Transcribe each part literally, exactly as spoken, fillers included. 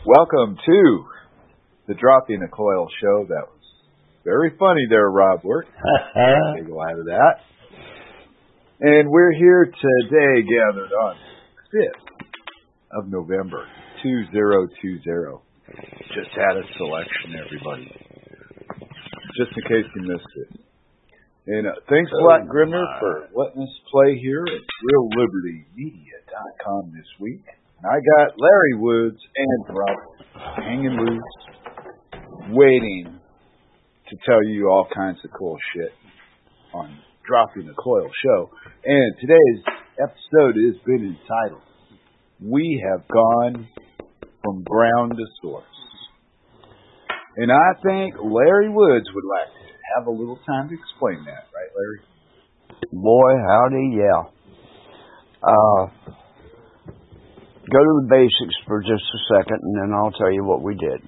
Welcome to the Dropping a Coil show. That was very funny there, Rob Work. Big out of that. And we're here today gathered on fifth of November, two thousand twenty. Just had a selection, everybody. Just in case you missed it. And uh, thanks a lot, Grimner, for letting us play here at real liberty media dot com this week. And I got Larry Woods and Rob hanging loose, waiting to tell you all kinds of cool shit on Dropping the Coil show. And today's episode has been entitled, We Have Gone From Ground to Source. And I think Larry Woods would like to have a little time to explain that, right, Larry? Boy, howdy, yeah. Uh, go to the basics for just a second, and then I'll tell you what we did.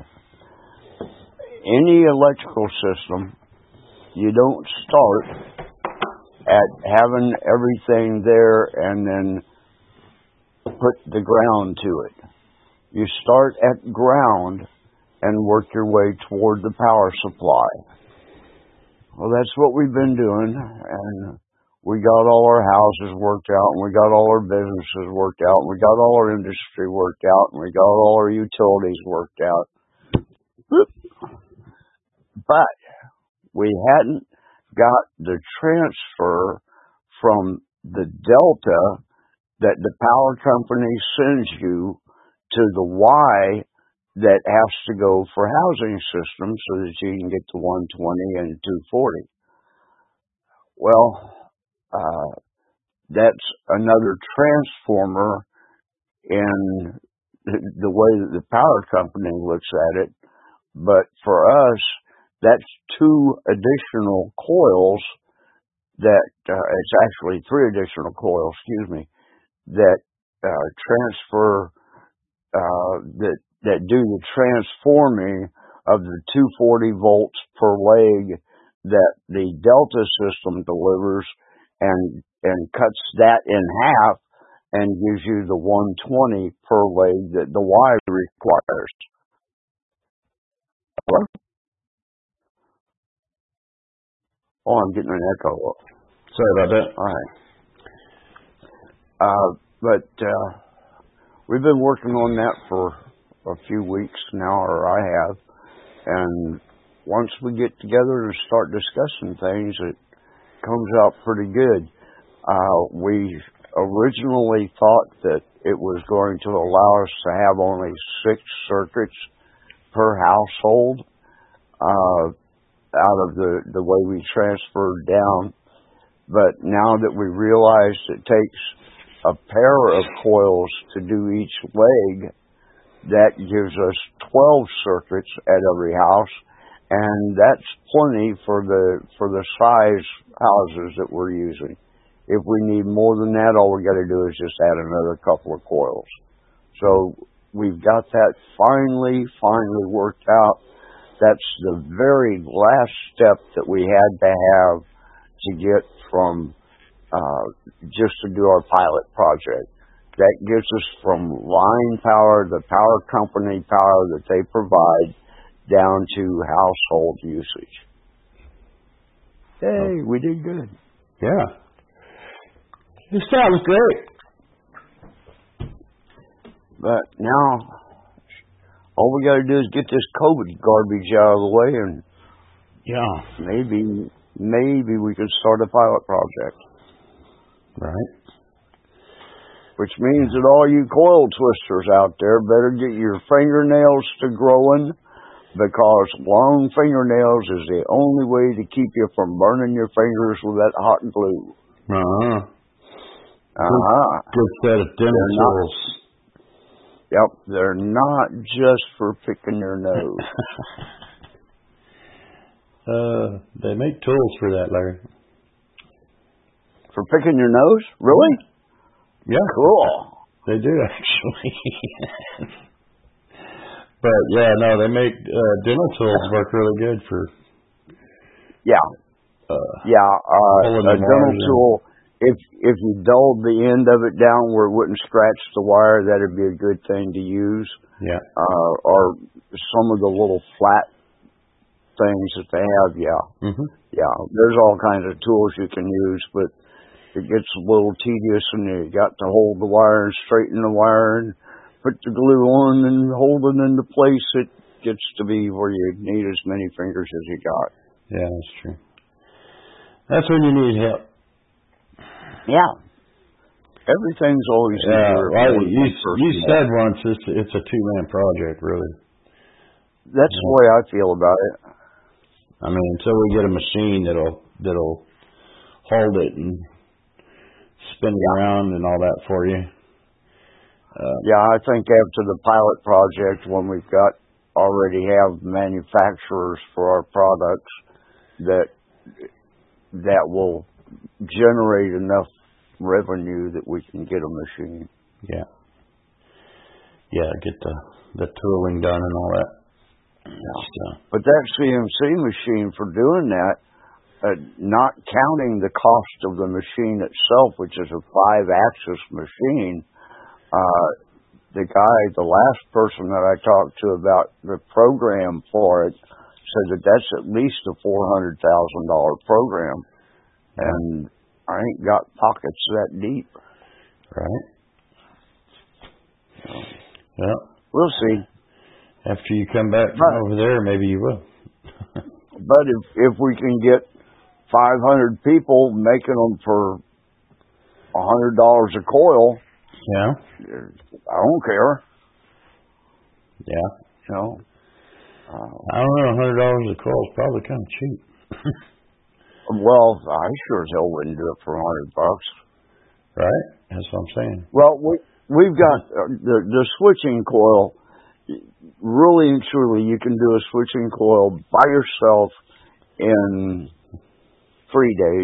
Any electrical system, you don't start at having everything there and then put the ground to it. You start at ground and work your way toward the power supply. Well, that's what we've been doing, and we got all our houses worked out, and we got all our businesses worked out, and we got all our industry worked out, and we got all our utilities worked out. But we hadn't got the transfer from the delta that the power company sends you to the Y that has to go for housing systems so that you can get to one twenty and two forty. Well, uh, that's another transformer in the way that the power company looks at it. But for us, that's two additional coils that, uh, it's actually three additional coils, excuse me, that uh, transfer, uh, that that do the transforming of the two forty volts per leg that the Delta system delivers and and cuts that in half and gives you the one twenty per leg that the Y requires. Hello? Oh, I'm getting an echo. Sorry about that. All right. Uh, but uh, we've been working on that for a few weeks now, or I have, and once we get together and start discussing things, it comes out pretty good. Uh, we originally thought that it was going to allow us to have only six circuits per household uh, out of the, the way we transferred down, but now that we realize it takes a pair of coils to do each leg, that gives us twelve circuits at every house, and that's plenty for the for the size houses that we're using. If we need more than that, all we got to do is just add another couple of coils. So we've got that finally, finally worked out. That's the very last step that we had to have to get from uh, just to do our pilot project. That gives us from line power, the power company power that they provide, down to household usage. Hey, we did good. Yeah. This sounds great. But now, all we got to do is get this COVID garbage out of the way, and yeah, maybe, maybe we can start a pilot project. Right. Which means that all you coil twisters out there better get your fingernails to growing, because long fingernails is the only way to keep you from burning your fingers with that hot glue. Uh-huh. Uh-huh. Good set of dental tools. Yep, they're not just for picking your nose. uh, they make tools for that, Larry. For picking your nose? Really? Yeah. Cool. They do, actually. But, yeah, no, they make uh, dental tools work really good for... Yeah. Uh, yeah, uh, a dental tool if if you dulled the end of it down where it wouldn't scratch the wire, that'd be a good thing to use. Yeah. Uh, or some of the little flat things that they have, yeah. Mm-hmm. Yeah, there's all kinds of tools you can use, but it gets a little tedious, and you got to hold the wire and straighten the wire and put the glue on and hold it into place. It gets to be where you need as many fingers as you got. Yeah, that's true. That's when you need help. Yeah. Everything's always yeah. easier. Well, you you said once it's it's a two man project, really. That's yeah. the way I feel about it. I mean, until we get a machine that'll that'll hold it and spin it around and all that for you. Uh, yeah, I think after the pilot project, when we've got already have manufacturers for our products, that that will generate enough revenue that we can get a machine. Yeah. Yeah, get the the tooling done and all that. Yeah. So. But that C M C machine, for doing that, uh, not counting the cost of the machine itself, which is a five-axis machine, uh, the guy, the last person that I talked to about the program for it, said that that's at least a four hundred thousand dollars program. And I ain't got pockets that deep. Right. So, well, we'll see. After you come back from over there, maybe you will. But if if we can get five hundred people making them for a hundred dollars a coil, yeah, I don't care. Yeah, you know, uh, I don't know. A hundred dollars a coil is probably kind of cheap. Well, I sure as hell wouldn't do it for a hundred bucks. Right, that's what I'm saying. Well, we we've got uh, the the switching coil. Really and truly, you can do a switching coil by yourself in three days,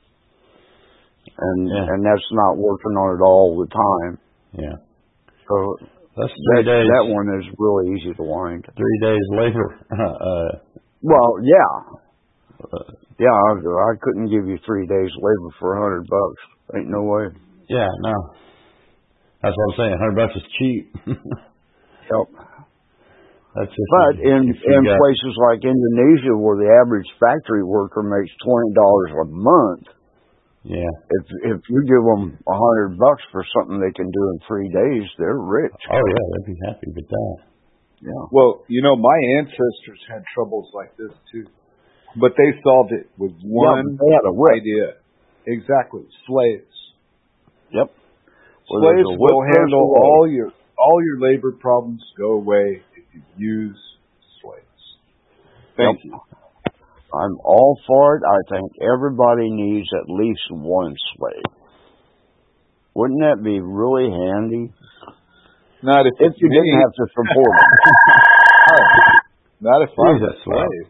and yeah. and that's not working on it all the time. Yeah. So that's three that, days. That one is really easy to wind. Three days labor. uh, well, yeah, uh, yeah. I, I couldn't give you three days labor for a hundred bucks. Ain't no way. Yeah, no. That's what I'm saying. A hundred bucks is cheap. Yep. That's but you, in in got... places like Indonesia, where the average factory worker makes twenty dollars a month, yeah, if if you give them a hundred bucks for something they can do in three days, they're rich. Oh yeah, they'd be happy with that. Yeah. Well, you know, my ancestors had troubles like this too, but they solved it with one yeah, they had a whip. idea. Exactly, slaves. Yep. Well, slaves will handle all your all your labor problems. Go away. You use slaves. Thank yep. you. I'm all for it. I think everybody needs at least one slave. Wouldn't that be really handy? Not if, if you me. didn't have to support them. Oh, not if I'm a slave.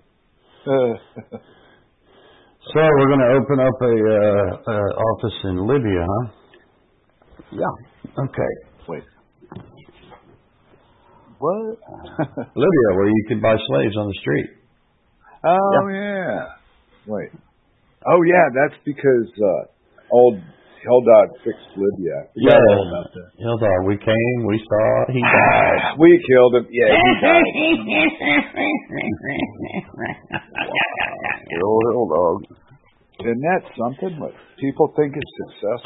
So we're going to open up a uh, uh, office in Libya, huh? Yeah. Okay. Wait. What? Libya, where you can buy slaves on the street. Oh, yeah. yeah. Wait. Oh, yeah, that's because uh, old Hell-Dog fixed Libya. Yeah, Hell-Dog, we came, we saw, he died. We killed him. Yeah, he died. Wow. Hell-Dog. Isn't that something? What people think is success?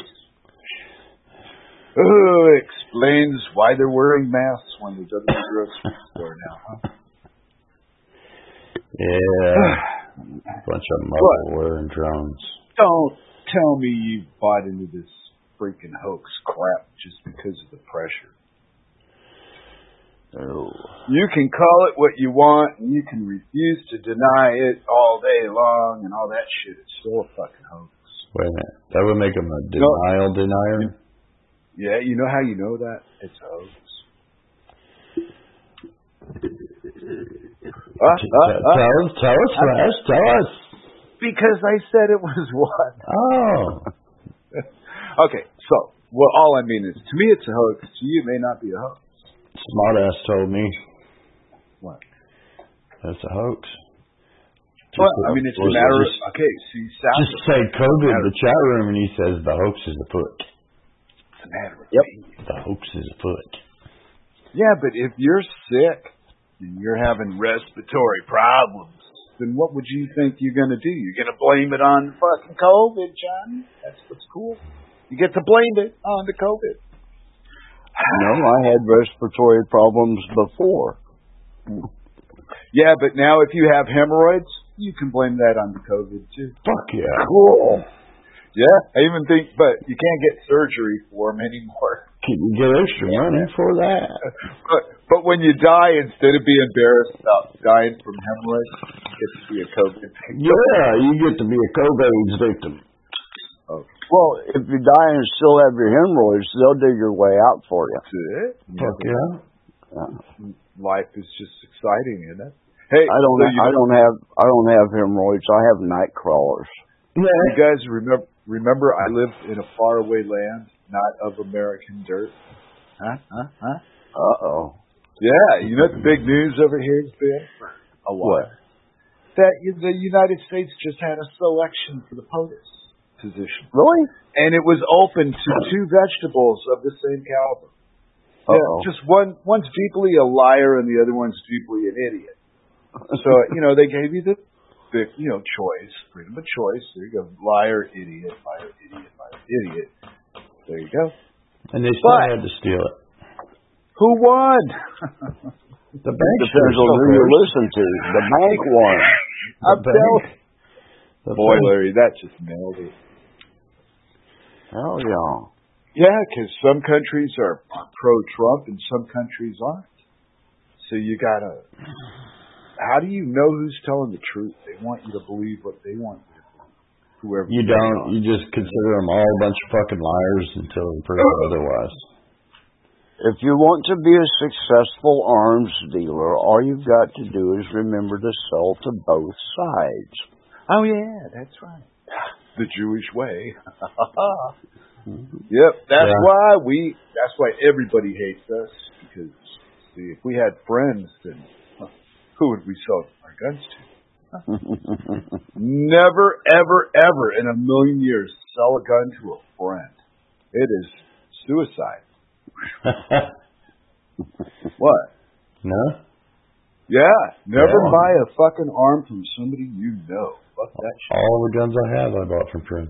Oh, it explains why they're wearing masks when they go to the grocery store now, huh? Yeah. Bunch of mother wearing drones. Don't tell me you bought into this freaking hoax crap just because of the pressure. Oh. You can call it what you want, and you can refuse to deny it all day long and all that shit. It's still a fucking hoax. Wait a minute. That would make him a denial no. denier? Yeah, you know how you know that? It's a hoax. Uh, uh, uh, tell us, tell us, Flash, tell us. Because I said it was what? Oh. Okay, so, well, all I mean is, to me it's a hoax. To you, it may not be a hoax. Smartass told me. What? That's a hoax. Well, I mean, it's a matter of, okay, see, South. Just say COVID in the chat room, and he says the hoax is afoot. It's a matter of, yep. The hoax is afoot. Yeah, but if you're sick and you're having respiratory problems, then what would you think you're going to do? You're going to blame it on fucking COVID, Johnny? That's what's cool. You get to blame it on the COVID. No, I had respiratory problems before. Yeah, but now if you have hemorrhoids, you can blame that on the COVID too. Fuck yeah. Cool. Yeah, I even think, but you can't get surgery for them anymore. Can you get extra money for that? But, but when you die, instead of being embarrassed about dying from hemorrhoids, you get to be a COVID victim. Yeah, you get to be a COVID victim. Okay. Well, if you die and still have your hemorrhoids, they'll dig your way out for you. That's it. Fuck yeah. yeah. Life is just exciting, isn't it? Hey, I don't. so I don't have. I don't have hemorrhoids. I have night crawlers. Yeah. You guys remember? Remember, I lived in a faraway land, not of American dirt. Huh? Huh? Huh? Uh oh. Yeah. You know what the big news over here has been? A while. That the United States just had a selection for the POTUS position. Really? And it was open to two vegetables of the same caliber. Yeah, just one one's deeply a liar and the other one's deeply an idiot. So, you know, they gave you the, the you know, choice, freedom of choice. There you go. Liar, idiot, liar, idiot, liar, idiot. There you go. And they still but, had to steal it. Who won? The bank depends on who you listen to. The bank won. I'm telling you. Boy, Larry, that just nailed it. Hell yeah. Yeah, because some countries are pro-Trump and some countries aren't. So you gotta. How do you know who's telling the truth? They want you to believe what they want you to believe. Whoever you don't. You just consider them all a bunch of fucking liars until proven otherwise. If you want to be a successful arms dealer, all you've got to do is remember to sell to both sides. Oh yeah, that's right. The Jewish way. Yep, that's yeah. why we. That's why everybody hates us. Because see, if we had friends, then huh, who would we sell our guns to? Huh? Never, ever, ever in a million years sell a gun to a friend. It is suicide. What? No. Yeah, never yeah. buy a fucking arm from somebody you know. Fuck that shit. All the guns I have, I bought from friends.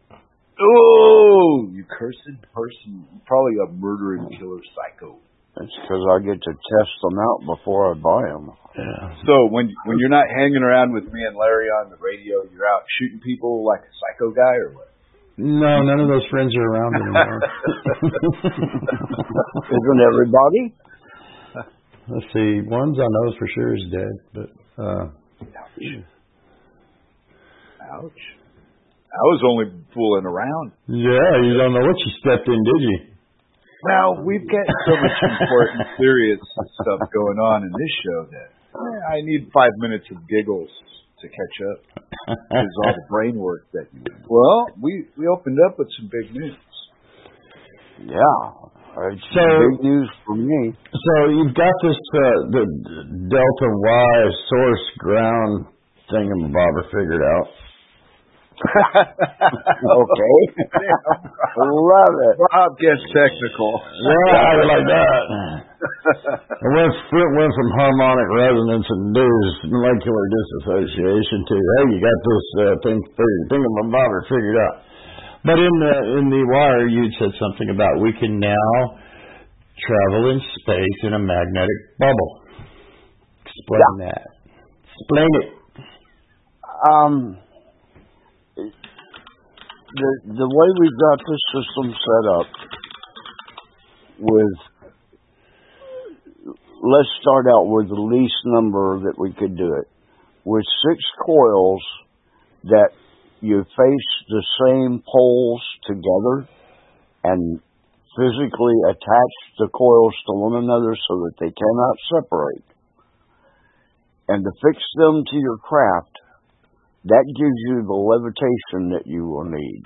Oh, you cursed person. You're probably a murdering killer psycho. That's because I get to test them out before I buy them. Yeah. So when when you're not hanging around with me and Larry on the radio, you're out shooting people like a psycho guy or what? No, none of those friends are around anymore. Isn't everybody? Let's see. One's I know for sure is dead, but... Uh, Ouch. Ouch. I was only fooling around. Yeah, you don't know what you stepped in, did you? Well, we've got so much important, serious stuff going on in this show that I need five minutes of giggles to catch up. Because all the brain work that you do. Well, we, we opened up with some big news. Yeah. It's so, big news for me. So you've got this, uh, the Delta Y source ground thingamabobber figured out. Okay. Love it. Rob gets technical. Yeah, I like that. It went, it went from harmonic resonance and molecular disassociation to, hey, you got this uh, thing figured, thingamabobber figured out. But in the in the wire, you said something about we can now travel in space in a magnetic bubble. Explain yeah. that. Explain it. Um. The the way we've got this system set up with, let's start out with the least number that we could do it. With six coils that you face the same poles together and physically attach the coils to one another so that they cannot separate. And to fix them to your craft, that gives you the levitation that you will need.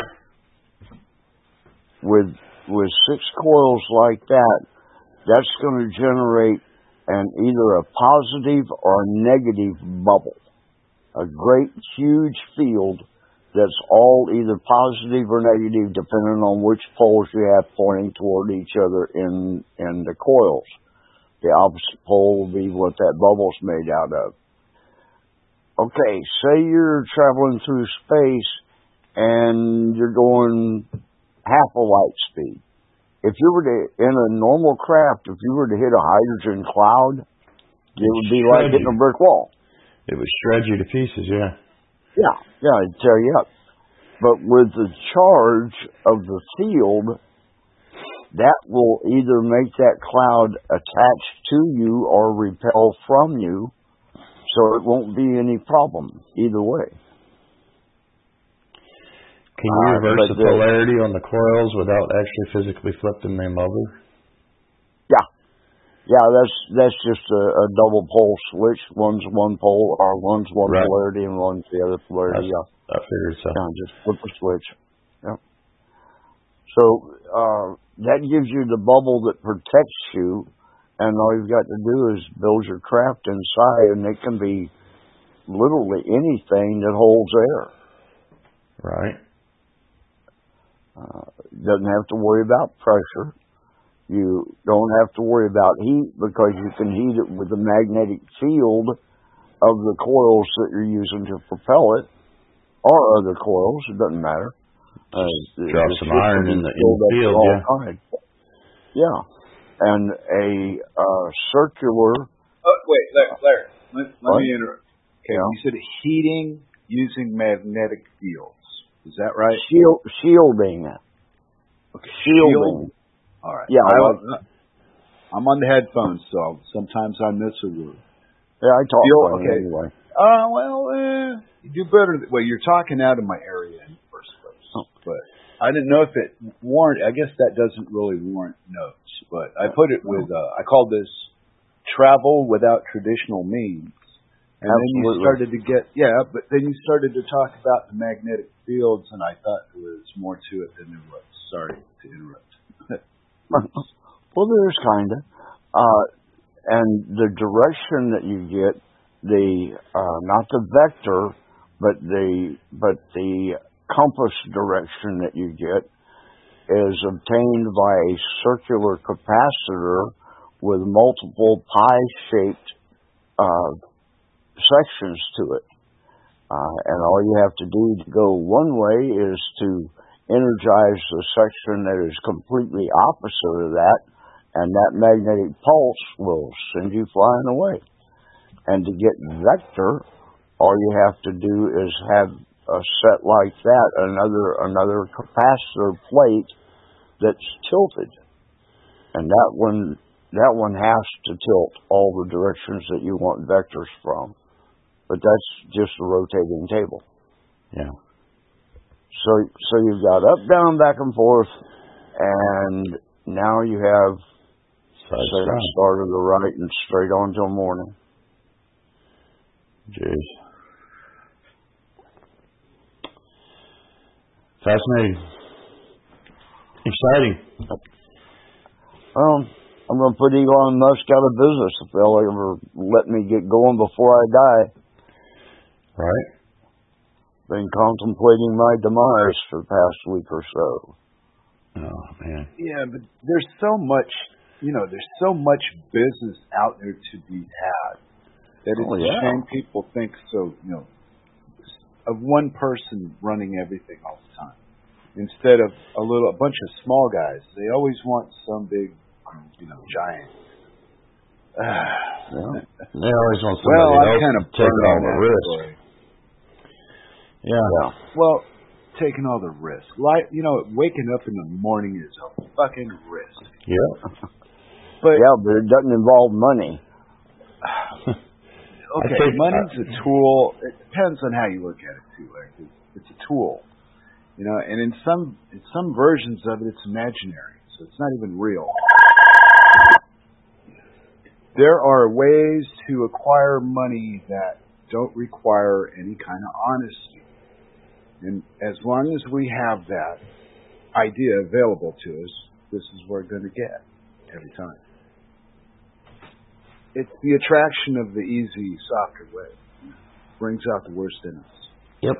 With with six coils like that, that's going to generate an either a positive or a negative bubble. a great, huge field that's all either positive or negative, depending on which poles you have pointing toward each other in in the coils. The opposite pole will be what that bubble's made out of. Okay, say you're traveling through space and you're going half a light speed. If you were to, in a normal craft, if you were to hit a hydrogen cloud, it would be like hitting a brick wall. It would shred you to pieces, yeah. Yeah, yeah, it'd tear you up. But with the charge of the field, that will either make that cloud attach to you or repel from you, so it won't be any problem either way. Can you Uh, reverse but the the- polarity on the coils without actually physically flipping them over? Yeah. Yeah, that's that's just a, a double pole switch. One's one pole, or one's one Right. polarity and one's the other polarity. That's- Yeah. I figured so. Yeah, just flip the switch. Yep. So uh, that gives you the bubble that protects you, and all you've got to do is build your craft inside, and it can be literally anything that holds air. Right. Uh, doesn't have to worry about pressure. You don't have to worry about heat because you can heat it with the magnetic field of the coils that you're using to propel it, or other coils. It doesn't matter. Uh, Drop some iron in the, in the field, yeah. Kind. Yeah, and a uh, circular. Oh, wait, Larry, Larry let, let What? me interrupt. Okay, Yeah. you said heating using magnetic fields. Is that right? Shield, shielding. Okay, Shielding. All right. Yeah, I, well- I'm on the headphones, so sometimes I miss a word. Yeah, I talk Shield, funny okay. anyway. Uh, well, uh, you do better. Th- well, you're talking out of my area in the first place. Oh. But I didn't know if it warrant. I guess that doesn't really warrant notes. But I put it with. Uh, I called this travel without traditional means. And then you Absolutely. started to get, yeah, but then you started to talk about the magnetic fields, and I thought there was more to it than there was. Sorry to interrupt. Well, there's kind of. Uh, and the direction that you get, the uh, not the vector, but the but the compass direction that you get is obtained by a circular capacitor with multiple pie-shaped uh, sections to it. Uh, and all you have to do to go one way is to energize the section that is completely opposite of that, and that magnetic pulse will send you flying away. And to get vector, all you have to do is have a set like that, another another capacitor plate that's tilted. And that one that one has to tilt all the directions that you want vectors from. But that's just a rotating table. Yeah. So so you've got up, down, back and forth, and now you have Side say, strong. start to the right and straight on till morning. Jeez. Fascinating. Exciting. Well, I'm going to put Elon Musk out of business if they'll ever let me get going before I die. Right. Been contemplating my demise for the past week or so. Oh, man. Yeah, but there's so much, you know, there's so much business out there to be had that it's Oh, a yeah. shame people think so, you know, of one person running everything all the time instead of a little, a bunch of small guys. They always want some big, you know, giant. Yeah. They always want somebody Well, I'm else kind to of take burned all on the that risk. story. Yeah. Yeah. Well, taking all the risk. Like, you know, waking up in the morning is a fucking risk. Yeah. But Yeah, but it doesn't involve money. okay, I think- money's a tool. It depends on how you look at it too, Larry. It's, it's a tool, you know. And in some in some versions of it, it's imaginary, so it's not even real. There are ways to acquire money that don't require any kind of honesty, and as long as we have that idea available to us, this is what we're going to get every time. It's the attraction of the easy, softer way. brings out the worst in us. Yep.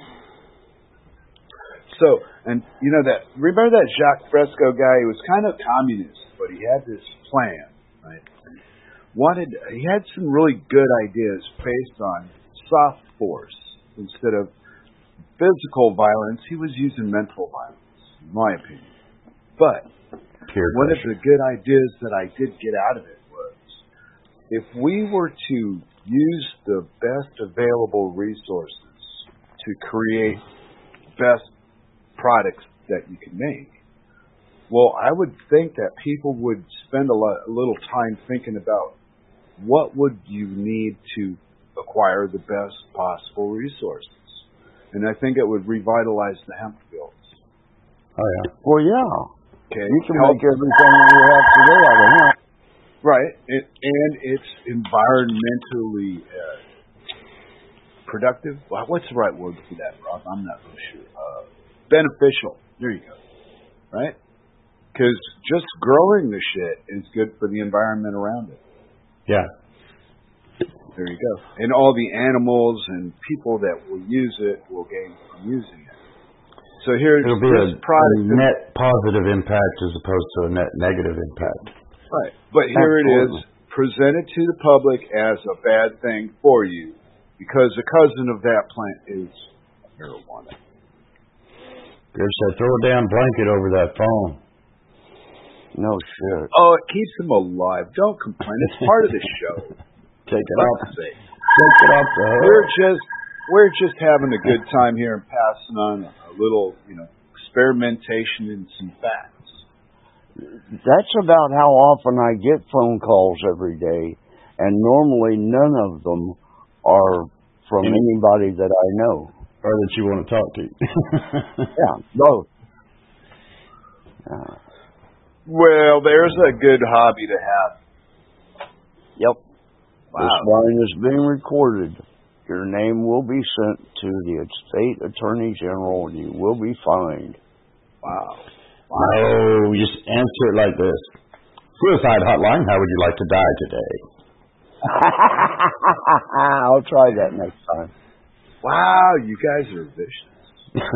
So, and you know that, remember that Jacques Fresco guy? He was kind of communist, but he had this plan, right? Wanted, he had some really good ideas based on soft force instead of physical violence. He was using mental violence, in my opinion. But Peer one pressure. of the good ideas that I did get out of it was, if we were to use the best available resources to create best products that you can make, well, I would think that people would spend a, lot, a little time thinking about what would you need to acquire the best possible resources. And I think it would revitalize the hemp fields. Oh, yeah. Well, yeah. Okay. You can Help. make everything you have today out of hemp. Right. It, and it's environmentally uh, productive. Well, what's the right word for that, Rob? I'm not really sure. Uh, beneficial. There you go. Right? Because just growing the shit is good for the environment around it. Yeah. There you go. And all the animals and people that will use it will gain from using it. So here's It'll be this a, product. a net positive impact as opposed to a net negative impact. Right. But here Absolutely. it is, presented to the public as a bad thing for you because the cousin of that plant is marijuana. Good said, throw a damn blanket over that phone. No shit. Oh, it keeps them alive. Don't complain. It's part of the show. Take it Fuck's off. sake. Take it off the head. We're just we're just having a good time here and passing on a little, you know, experimentation and some facts. That's about how often I get phone calls every day, and normally none of them are from Any- anybody that I know. Or that you want to talk to. Yeah, both. Uh, Well, there's a good hobby to have. yep. Wow. This line is being recorded. Your name will be sent to the State Attorney General, and you will be fined. Wow. No, just answer it like this. Suicide hotline, how would you like to die today? I'll try that next time. Wow, you guys are vicious.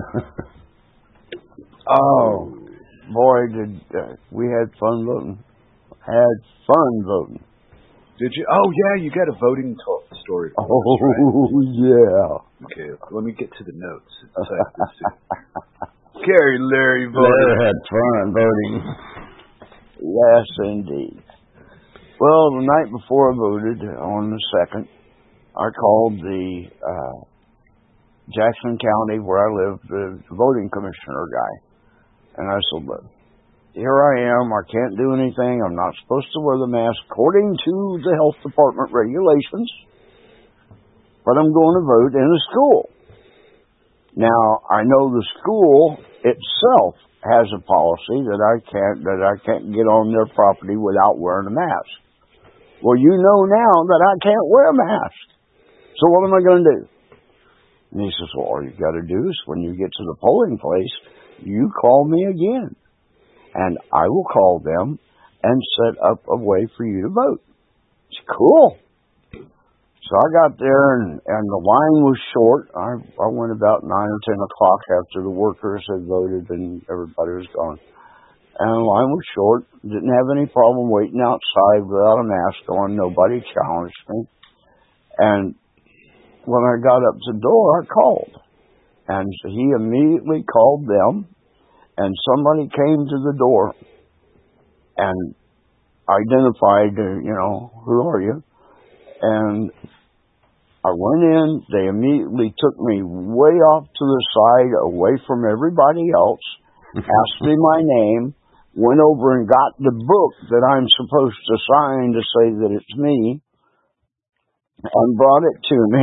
Oh, boy, did uh, we had fun voting. Had fun voting. Did you? Oh, yeah, you got a voting to- story. Oh, Right. yeah. Okay, let me get to the notes. It's like this too. Gary Larry Blair voted. had fun voting. Yes, indeed. Well, the night before I voted, on the second, I called the uh, Jackson County, where I live, the voting commissioner guy. And I said, look, here I am. I can't do anything. I'm not supposed to wear the mask according to the health department regulations. But I'm going to vote in a school. Now, I know the school itself has a policy that I can't that I can't get on their property without wearing a mask. Well, you know now that I can't wear a mask. So what am I going to do? And he says, well, all you got to do is when you get to the polling place, you call me again. And I will call them and set up a way for you to vote. It's cool. So I got there, and, and the line was short. I, I went about nine or ten o'clock after the workers had voted and everybody was gone. And the line was short. Didn't have any problem waiting outside without a mask on. Nobody challenged me. And when I got up to the door, I called. And he immediately called them, and somebody came to the door and identified, uh, you know, who are you? And I went in. They immediately took me way off to the side, away from everybody else, asked me my name, went over and got the book that I'm supposed to sign to say that it's me, and brought it to me.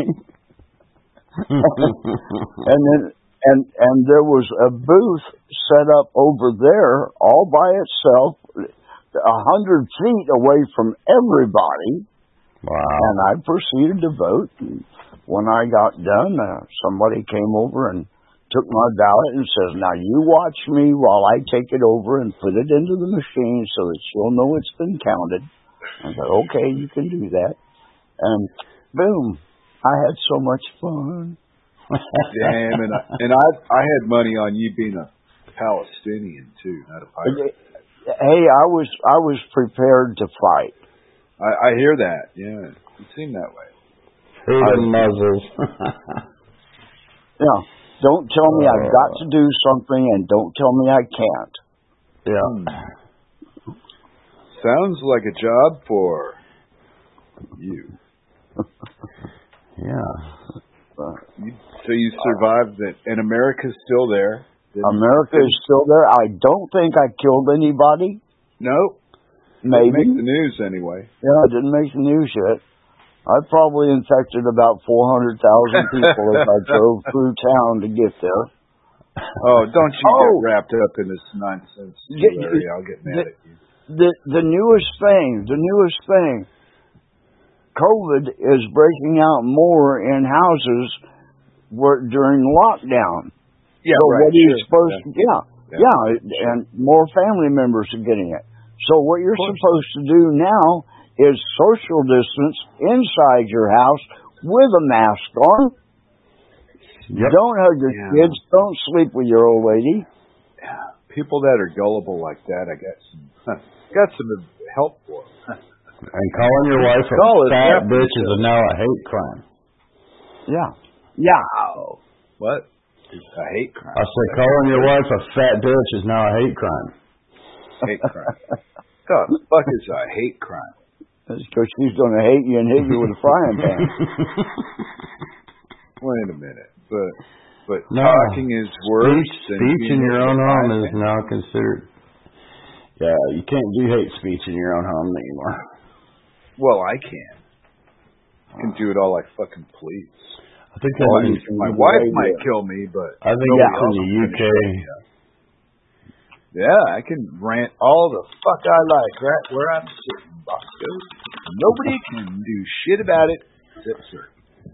and then, and and there was a booth set up over there, all by itself, a hundred feet away from everybody. Wow. And I proceeded to vote. And when I got done, uh, somebody came over and took my ballot and says, now you watch me while I take it over and put it into the machine so that you'll know it's been counted. I said, okay, you can do that. And boom, I had so much fun. Damn, and I, and I I had money on you being a Palestinian too, not a pirate. Hey, I was I was prepared to fight. I, I hear that. Yeah, it seemed that way. Freedom muzzles. Yeah. Don't tell me uh, I've got to do something, and don't tell me I can't. Yeah. Hmm. Sounds like a job for you. Yeah. Uh, you, so you survived it, and America's still there. America is still there. I don't think I killed anybody. Nope. Maybe. Didn't make the news anyway. Yeah, I didn't make the news yet. I probably infected about four hundred thousand people as I drove through town to get there. Oh, don't you oh. get wrapped up in this nonsense, Get, Larry. I'll get mad the, at you. The, the newest thing, the newest thing, COVID is breaking out more in houses where, during lockdown. Yeah, so right. what are you sure. supposed yeah. to, yeah, yeah, yeah sure. And more family members are getting it. So what you're supposed to do now is social distance inside your house with a mask on. Yep. Don't hug your yeah. kids. Don't sleep with your old lady. Yeah. People that are gullible like that, I got some got some help for them. And calling your wife a oh, fat bitch is now a hate crime. Yeah. Yeah. What? It's a hate crime. I said calling your wife a fat bitch is now a hate crime. Hate crime. God, the fuck is a hate crime? That's because she's going to hate you and hit you with a frying pan. Wait a minute, but but no. talking is worse. Speech, than speech in your own home is pan. now considered. Yeah, you can't do hate speech in your own home anymore. Well, I can. I can do it all I fucking please. I think well, in, my wife might kill me, but I think yeah, in the U K. Yeah, I can rant all the fuck I like right where I'm sitting, Bosco. Nobody can do shit about it except sir.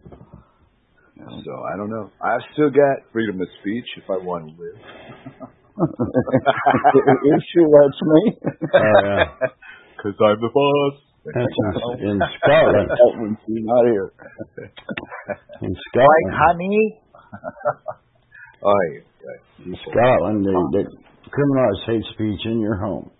So I don't know. I've still got freedom of speech if I want to live. If she lets me. Oh yeah. Because I'm the boss. In Scotland. She's not here. In Scotland. Like honey. Oh, yeah. In Scotland, they, they criminalize hate speech in your home.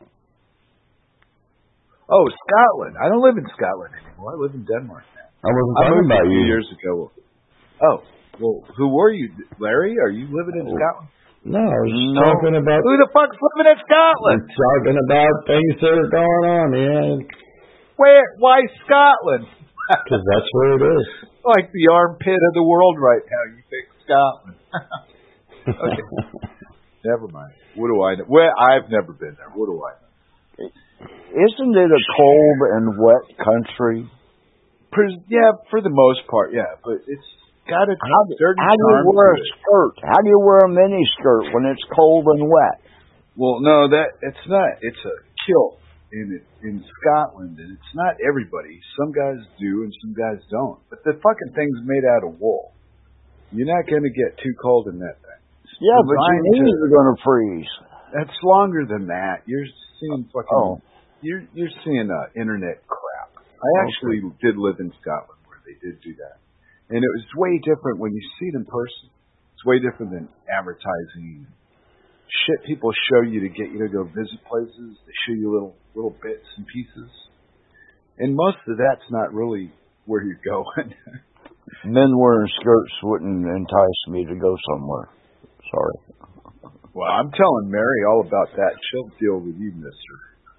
Oh, Scotland. I don't live in Scotland anymore. I live in Denmark now. I wasn't I talking moved about a few you. years ago. Oh, well, who were you, Larry? Are you living in Scotland? No, I was no. talking about... Who the fuck's living in Scotland? I'm talking about things that are going on, yeah. Where? Why Scotland? Because that's where it is. Like the armpit of the world right now. You think Scotland. Okay. Never mind. What do I know? Well, I've never been there. What do I know? Isn't it a cold and wet country? Yeah, for the most part, yeah. But it's got a how, certain how do you wear a skirt? How do you wear a mini skirt when it's cold and wet? Well, no, that it's not. It's a kilt in it, in Scotland, and it's not everybody. Some guys do, and some guys don't. But the fucking thing's made out of wool. You're not going to get too cold in that thing. It's yeah, but your knees are going to freeze. That's longer than that. You're seeing fucking. Oh. You're you're seeing uh, internet crap. I actually okay. did live in Scotland where they did do that. And it was way different when you see it in person. It's way different than advertising. Shit people show you to get you to go visit places. They show you little little bits and pieces. And most of that's not really where you're going. Men wearing skirts wouldn't entice me to go somewhere. Sorry. Well, I'm telling Mary all about that. She'll deal with you, mister.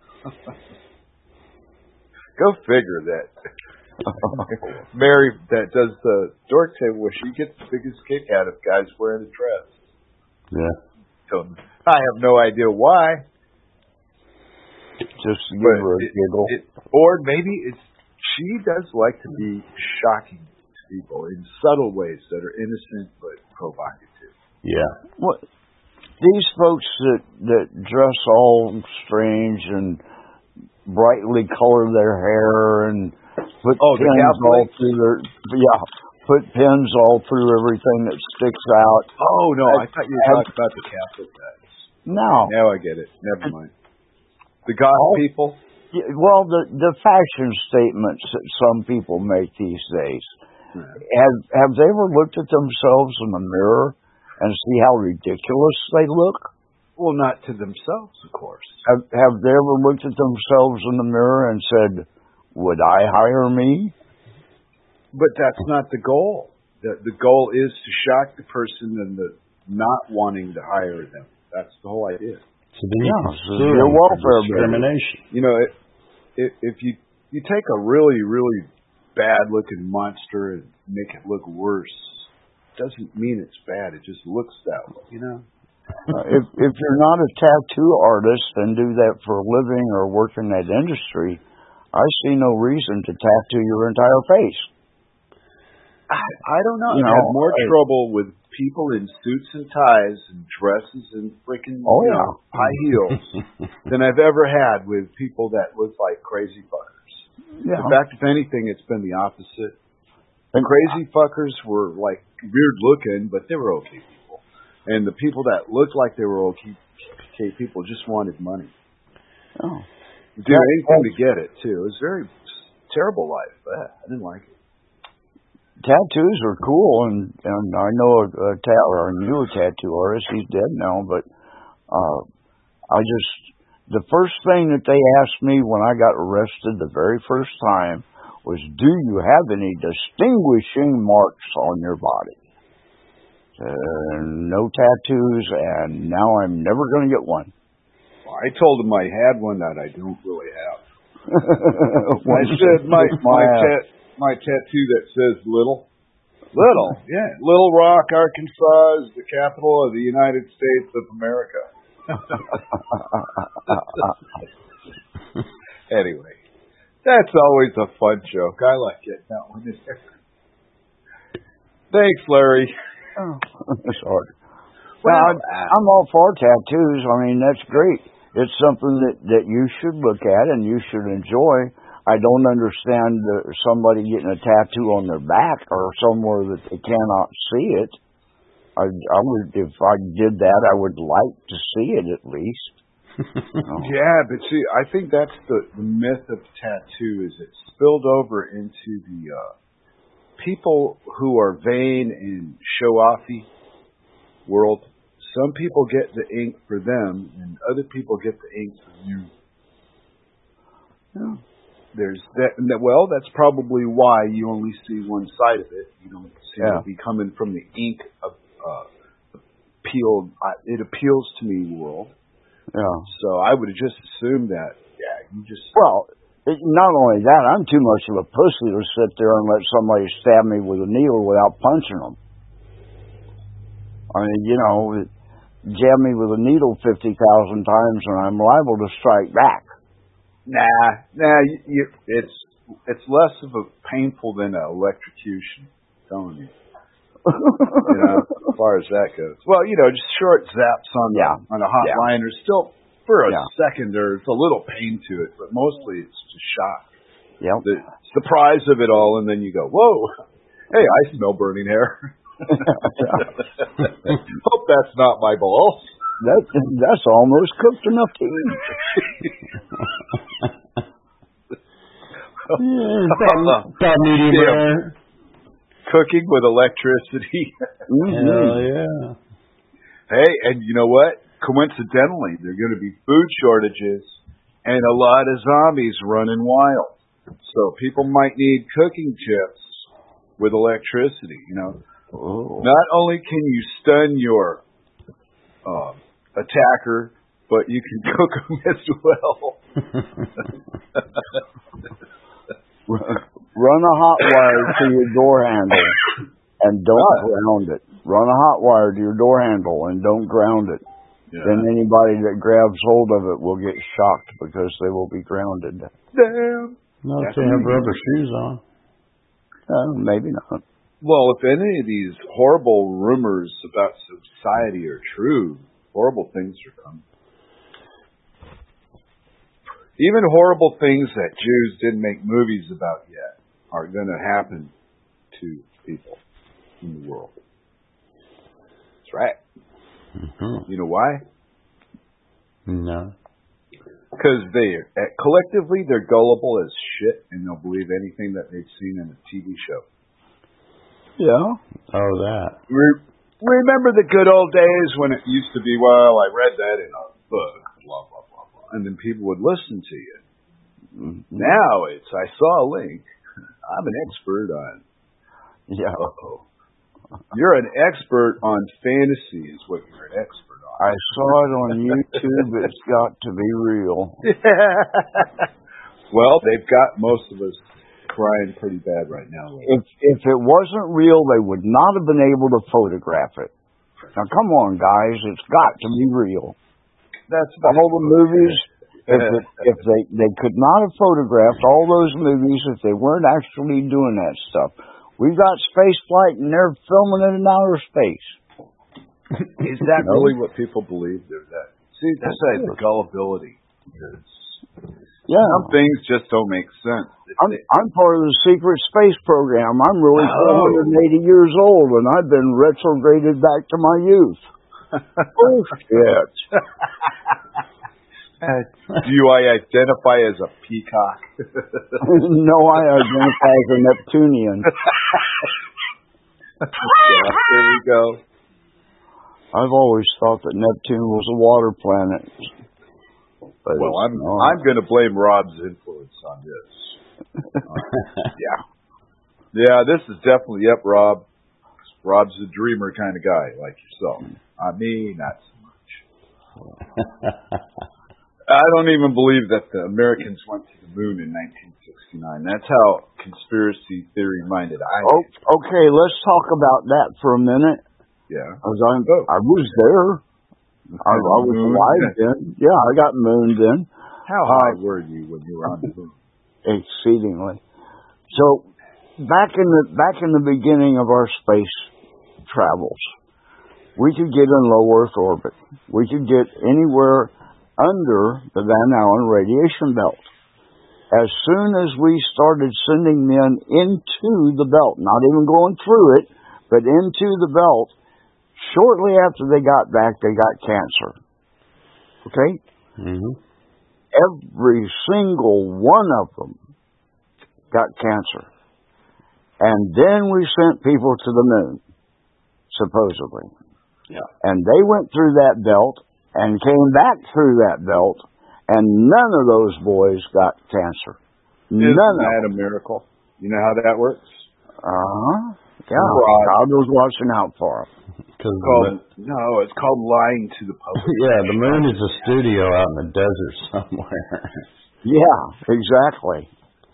Go figure that. Mary that does the dork table where she gets the biggest kick out of guys wearing a dress. Yeah. So I have no idea why. Just to give her a it, giggle. It, or maybe it's she does like to be shocking to people in subtle ways that are innocent but provocative. Yeah. What these folks that that dress all strange and brightly color their hair and put oh, pins all through their yeah, put pins all through everything that sticks out. Oh no, I, I thought you were talking about the Catholic guys. No. Now I get it. Never mind. The God oh, people? Yeah, well, the the fashion statements that some people make these days. have have they ever looked at themselves in the mirror and see how ridiculous they look? Well, not to themselves, of course. Have Have they ever looked at themselves in the mirror and said, "Would I hire me?" But that's not the goal. The the goal is to shock the person into not wanting to hire them. That's the whole idea. To be yeah, your welfare discrimination. You know, it, it, if you you take a really really bad looking monster and make it look worse, doesn't mean it's bad. It just looks that way. You know. Uh, if if you're not a tattoo artist and do that for a living or work in that industry, I see no reason to tattoo your entire face. I, I don't know. You I know, have more I, trouble with people in suits and ties and dresses and freaking oh, you yeah. know, high heels than I've ever had with people that look like crazy fuckers. Yeah. In fact, if anything, it's been the opposite. The crazy fuckers were like weird looking, but they were okay people. And the people that looked like they were okay, okay people just wanted money. Oh. Do anything to get it, too. It was a very terrible life. I didn't like it. Tattoos are cool, and, and I know a, a tat or I knew a tattoo artist. He's dead now, but uh, I just the first thing that they asked me when I got arrested the very first time was, "Do you have any distinguishing marks on your body?" Uh, no tattoos, and now I'm never going to get one. Well, I told him I had one that I don't really have. I said my my tat. My tattoo that says Little. Little? Yeah. Little Rock, Arkansas is the capital of the United States of America. Anyway, that's always a fun joke. I like it. That one is Thanks, Larry. Oh, sorry. Well, well I'm, I'm all for tattoos. I mean, that's great. It's something that, that you should look at and you should enjoy. I don't understand uh, somebody getting a tattoo on their back or somewhere that they cannot see it. I, I would, if I did that, I would like to see it at least. Oh. Yeah, but see, I think that's the, the myth of tattoo is it spilled over into the uh, people who are vain and show-offy world. Some people get the ink for them, and other people get the ink for you. Yeah. There's that, well, that's probably why you only see one side of it. You don't see yeah. it be coming from the ink of uh, appealed. Uh, it appeals to me world. Yeah. So I would have just assumed that. Yeah, you just. Well, it, not only that, I'm too much of a pussy to sit there and let somebody stab me with a needle without punching them. I mean, you know, jab me with a needle fifty thousand times, and I'm liable to strike back. Nah, nah. You, you, it's it's less of a painful than an electrocution. I'm telling you. You know, as far as that goes. Well, you know, just short zaps on yeah. the, on a hot yeah. line are still for a yeah. second. There's a little pain to it, but mostly it's just shock. Yep. The surprise of it all, and then you go, "Whoa, hey, I smell burning hair." Hope that's not my balls. That, that's almost cooked enough to eat. Yeah, about, about medium rare. Cooking with electricity. Mm-hmm. Hell yeah. Hey, and you know what? Coincidentally, there are going to be food shortages and a lot of zombies running wild. So people might need cooking chips with electricity, you know. Oh. Not only can you stun your uh, attacker, but you can cook them as well. Run a hot wire to your door handle and don't ah. ground it. Run a hot wire to your door handle and don't ground it. Yeah. Then anybody that grabs hold of it will get shocked because they will be grounded. Damn. Not if they have rubber shoes on. Uh, maybe not. Well, if any of these horrible rumors about society are true, horrible things are coming. Even horrible things that Jews didn't make movies about yet are going to happen to people in the world. That's right. Mm-hmm. You know why? No. Because they uh, collectively they're gullible as shit, and they'll believe anything that they've seen in a T V show. Yeah. Oh, that. Re- remember the good old days when it used to be, well, I read that in a book, blah, blah, blah, blah. And then people would listen to you. Mm-hmm. Now it's, I saw a link. I'm an expert on. Yeah. Uh-oh. You're an expert on fantasy is what you're an expert on. I saw it on YouTube. It's got to be real. Well, they've got most of us crying pretty bad right now. If if it wasn't real, they would not have been able to photograph it. Now, come on, guys. It's got to be real. That's all the movies. If, it, if they, they could not have photographed all those movies if they weren't actually doing that stuff. We've got space flight and they're filming it in outer space. Is that no. really what people believe? There's that. See, that's like the gullibility. Yeah. Some things just don't make sense. I'm, I'm part of the secret space program. I'm really oh. four hundred eighty years old, and I've been retrograded back to my youth. Oh, shit. Uh, do you I identify as a peacock? No, I identify as a Neptunian. Yeah, there we go. I've always thought that Neptune was a water planet. But well, I'm not. I'm going to blame Rob's influence on this. Uh, yeah, yeah. This is definitely yep. Rob. Rob's a dreamer kind of guy, like yourself. I mean, not so much. I don't even believe that the Americans went to the moon in nineteen sixty-nine. That's how conspiracy theory minded I am. Oh, okay, let's talk about that for a minute. Yeah. I was, on, I was there. I, I was alive then. Yeah, I got mooned then. How high uh, were you when you were on the moon? Exceedingly. So, back in the back in the beginning of our space travels, we could get in low Earth orbit. We could get anywhere under the Van Allen radiation belt. As soon as we started sending men into the belt, not even going through it, but into the belt, shortly after they got back, they got cancer. Okay? Mm-hmm. Every single one of them got cancer. And then we sent people to the moon, supposedly. Yeah. And they went through that belt and came back through that belt, and none of those boys got cancer. Isn't none that of them. A miracle? You know how that works? Uh-huh. Yeah, God was watching out for them. Called, no, it's called lying to the public. Yeah, the moon is a studio out in the desert somewhere. Yeah, exactly.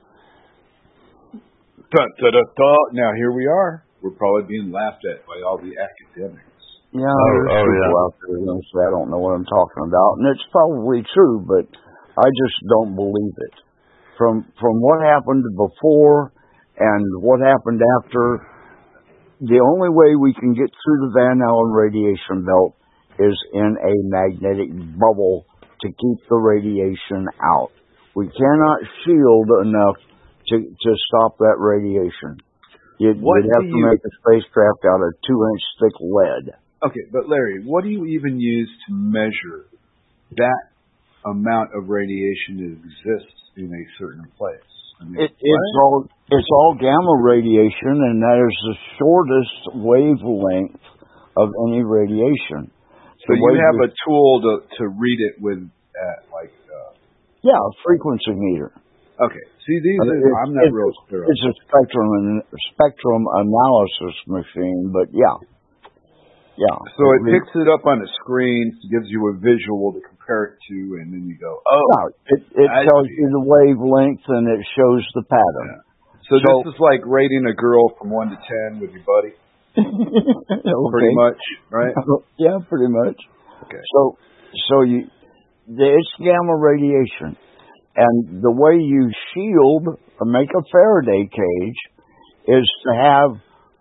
Da, da, da, da. Now, here we are. We're probably being laughed at by all the academics. Yeah, oh, there's oh, people yeah. out there who say I don't know what I'm talking about, and it's probably true, but I just don't believe it. From from what happened before and what happened after, the only way we can get through the Van Allen radiation belt is in a magnetic bubble to keep the radiation out. We cannot shield enough to to stop that radiation. You'd, you'd have to you... make a spacecraft out of two-inch thick lead. Okay, but Larry, what do you even use to measure that amount of radiation that exists in a certain place? I mean, it, it's all it's all gamma radiation, and that is the shortest wavelength of any radiation. So the you have a tool to to read it with, uh, like uh, yeah, a frequency meter. Okay, see these. Uh, are, I'm not real clear. It's a spectrum spectrum analysis machine, but yeah. Yeah. So it picks it up on a screen, gives you a visual to compare it to, and then you go, oh. Yeah, it it tells you the wavelength and it shows the pattern. Yeah. So, so this is like rating a girl from one to ten with your buddy? Okay. Pretty much, right? Yeah, pretty much. Okay. So, so you, it's gamma radiation. And the way you shield or make a Faraday cage is to have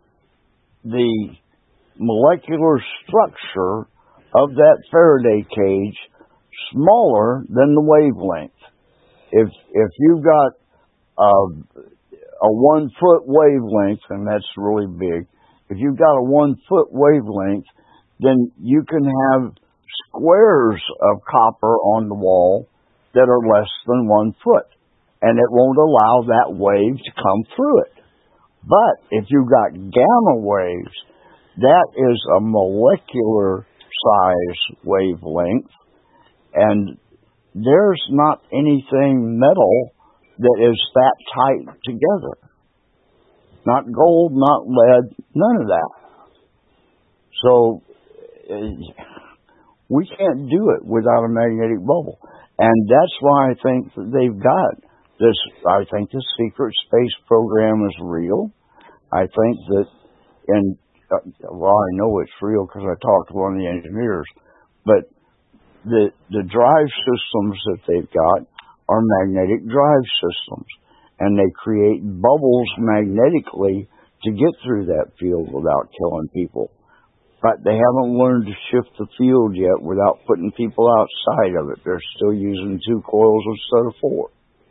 the molecular structure of that Faraday cage smaller than the wavelength. If if you've got a, a one foot wavelength, and that's really big, if you've got a one foot wavelength, then you can have squares of copper on the wall that are less than one foot, and it won't allow that wave to come through it. But if you've got gamma waves, that is a molecular size wavelength, and there's not anything metal that is that tight together. Not gold, not lead, none of that. So uh, we can't do it without a magnetic bubble. And that's why I think that they've got this. I think the secret space program is real. I think that, and uh, well, I know it's real because I talked to one of the engineers, but the the drive systems that they've got are magnetic drive systems, and they create bubbles magnetically to get through that field without killing people. But they haven't learned to shift the field yet without putting people outside of it. They're still using two coils instead of four.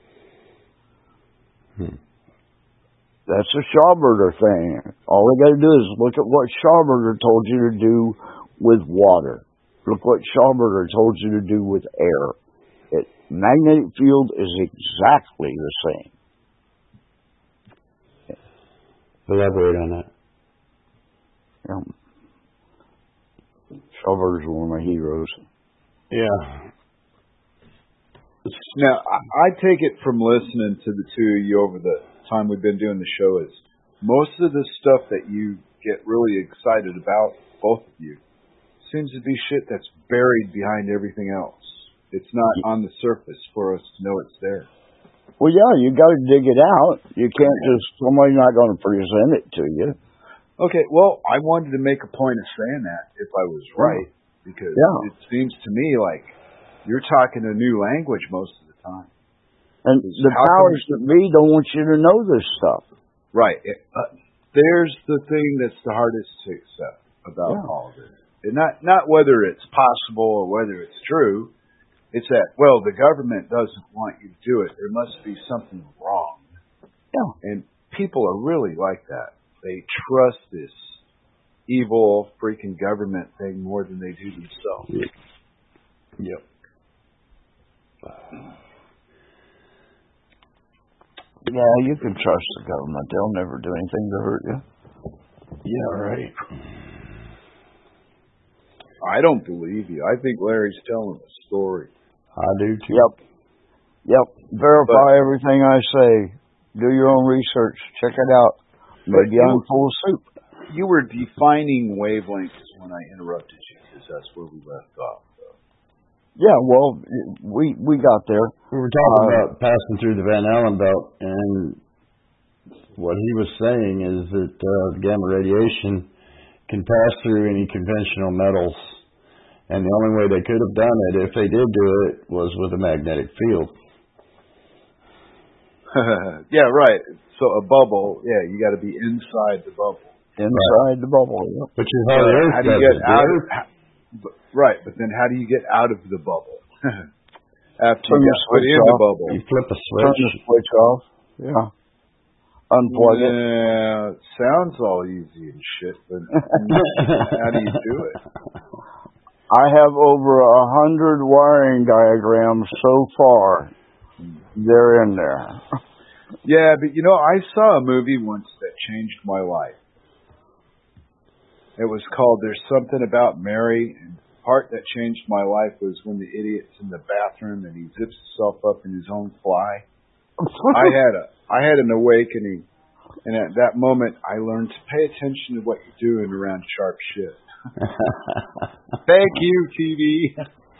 Hmm. That's a Schauberger thing. All they got to do is look at what Schauberger told you to do with water. Look what Schauberger told you to do with air. It, magnetic field is exactly the same. Elaborate on that. Yeah. Schauberger's one of my heroes. Yeah. Now, I take it from listening to the two of you over the time we've been doing the show is most of the stuff that you get really excited about, both of you, seems to be shit that's buried behind everything else. It's not on the surface for us to know it's there. Well, yeah, you got to dig it out. You can't just, somebody's not going to present it to you. Okay, well, I wanted to make a point of saying that if I was right, because yeah. it seems to me like you're talking a new language most of the time. And the powers that be don't want you to know this stuff. Right. It, uh, there's the thing that's the hardest to accept about yeah. all of it. And not, not whether it's possible or whether it's true. It's that, well, the government doesn't want you to do it. There must be something wrong. Yeah. And people are really like that. They trust this evil freaking government thing more than they do themselves. Yep. Yep. Yeah, you can trust the government. They'll never do anything to hurt you. Yeah, right. I don't believe you. I think Larry's telling a story. I do too. Yep. Yep. Verify but, everything I say. Do your own research. Check it out. Maybe I'm full of soup. You were defining wavelengths when I interrupted you, because that's where we left off. So. Yeah, well, we we got there. We were talking uh, about passing through the Van Allen belt, and what he was saying is that uh, gamma radiation can pass through any conventional metals, and the only way they could have done it, if they did do it, was with a magnetic field. Yeah, right. So a bubble, yeah, you got to be inside the bubble. Inside right. the bubble, yep. Which is how, uh, how do you get out of how, but, right, but then how do you get out of the bubble? After Turn you get put in off. the bubble. You flip a switch. Turn the switch off. Yeah. Unplug yeah, it. Yeah, it sounds all easy and shit, but how do you do it? I have over a hundred wiring diagrams so far. They're in there. Yeah, but you know, I saw a movie once that changed my life. It was called There's Something About Mary, and the part that changed my life was when the idiot's in the bathroom and he zips himself up in his own fly. I had a I had an awakening, and at that moment I learned to pay attention to what you're doing around sharp shit. Thank you, T V.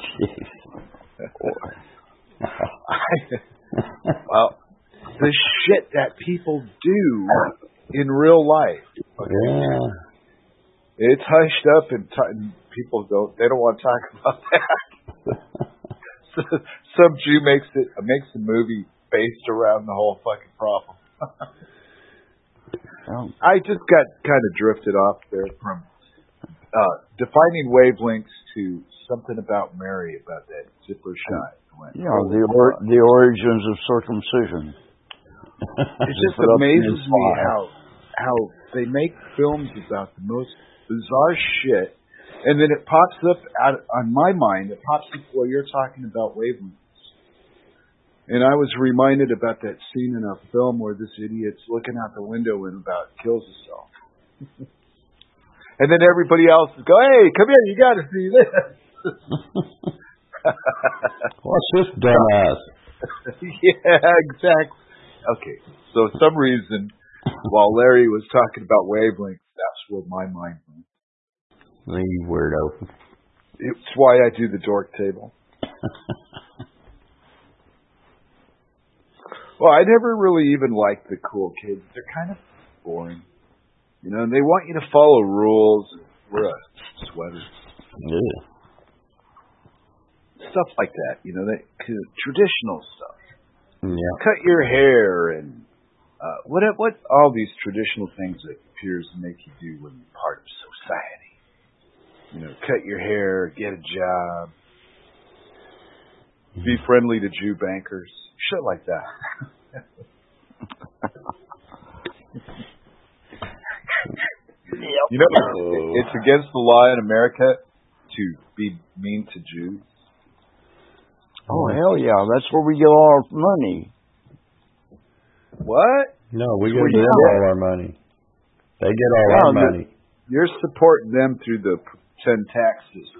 Well, the shit that people do in real life. Okay? Yeah. It's hushed up and, t- and people don't, they don't want to talk about that. So, some Jew makes it, makes a movie based around the whole fucking problem. Oh. I just got kind of drifted off there from uh, defining wavelengths to something about Mary, about that zipper shot. Yeah, the or, the origins of circumcision. It just amazes me how how they make films about the most bizarre shit, and then it pops up out on my mind. It pops up while you're talking about wavelengths. And I was reminded about that scene in a film where this idiot's looking out the window and about kills himself. And then everybody else go, hey, come here, you got to see this. What's this dumbass? Yeah, exactly. Okay, so for some reason, while Larry was talking about wavelengths, that's where my mind went. The weirdo. It's why I do the dork table. Well, I never really even liked the cool kids. They're kind of boring. You know, they want you to follow rules and wear a sweater. Yeah. Stuff like that, you know, that traditional stuff. Yeah. Cut your hair and uh, what what all these traditional things that peers make you do when you're part of society. You know, cut your hair, get a job, mm-hmm. be friendly to Jew bankers, shit like that. Yep. You know, it's against the law in America to be mean to Jews. Oh, hell yeah. That's where we get all our money. What? No, we give them all our money. They get all yeah, our money. You're supporting them through the ten tax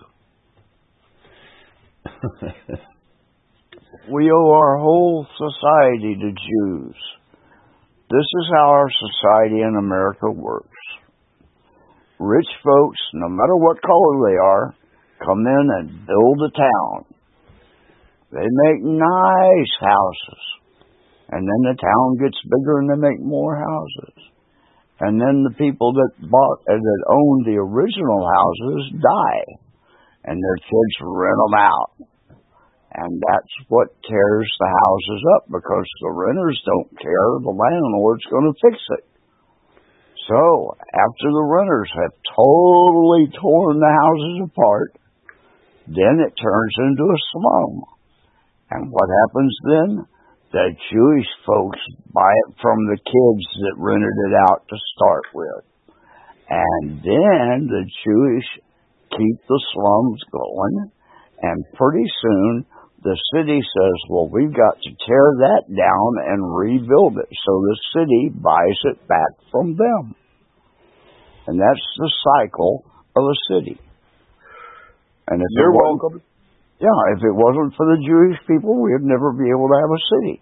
system. We owe our whole society to Jews. This is how our society in America works. Rich folks, no matter what color they are, come in and build a town. They make nice houses. And then the town gets bigger and they make more houses. And then the people that bought uh, that owned the original houses die. And their kids rent them out. And that's what tears the houses up because the renters don't care. The landlord's going to fix it. So, after the renters have totally torn the houses apart, then it turns into a slum. And what happens then? The Jewish folks buy it from the kids that rented it out to start with. And then the Jewish keep the slums going. And pretty soon, the city says, well, we've got to tear that down and rebuild it. So the city buys it back from them. And that's the cycle of a city. And if You're welcome. Yeah, if it wasn't for the Jewish people, we'd never be able to have a city.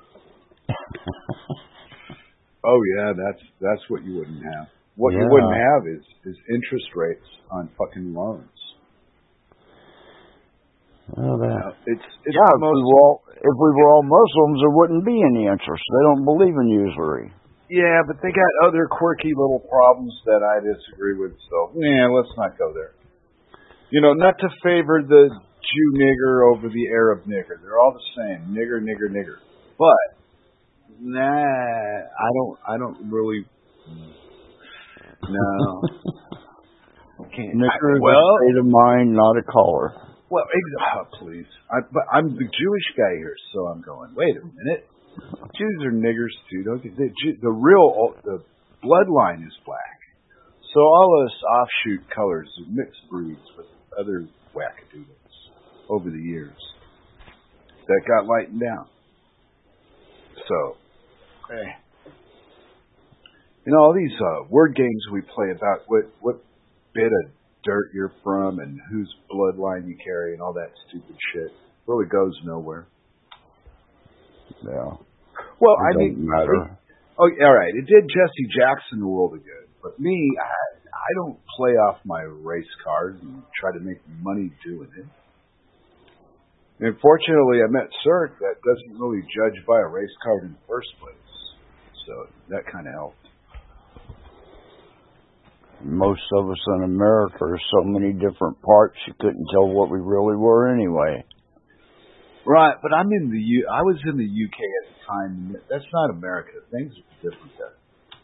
Oh, yeah, that's that's what you wouldn't have. What yeah. you wouldn't have is, is interest rates on fucking loans. Well, that. You know, it's, it's yeah, if, most, we were all, if we were all Muslims, there wouldn't be any interest. They don't believe in usury. Yeah, but they got other quirky little problems that I disagree with, so, yeah, let's not go there. You know, not to favor the Jew nigger over the Arab nigger. They're all the same. Nigger, nigger, nigger. But, nah, I don't, I don't really, no. Can't. Nigger I, is well, a state of mind, not a color. Well, oh, please. I, but I'm the Jewish guy here, so I'm going, wait a minute. Jews are niggers, too. Don't they? The, the real, the bloodline is black. So all this offshoot colors are mixed breeds with other wackadoodles over the years that got lightened down. So, eh. You know, all these uh, word games we play about what, what bit of dirt you're from and whose bloodline you carry and all that stupid shit really goes nowhere. Yeah. Well, it I mean, matter. Oh, all right. It did Jesse Jackson a world of good, but me, I, I don't play off my race card and try to make money doing it. And fortunately, I met Sirk that doesn't really judge by a race card in the first place, so that kind of helped. Most of us in America are so many different parts, you couldn't tell what we really were anyway. Right, but I'm in the U. I was in the U K at the time. That's not America. Things are different there.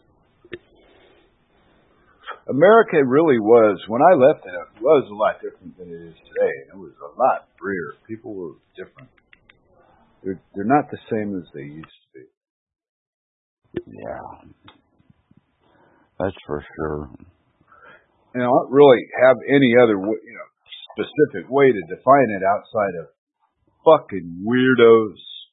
America really was, when I left it, it was a lot different than it is today. It was a lot freer. People were different. They're, they're not the same as they used to be. Yeah. That's for sure. You know, I don't really have any other, you know, specific way to define it outside of fucking weirdos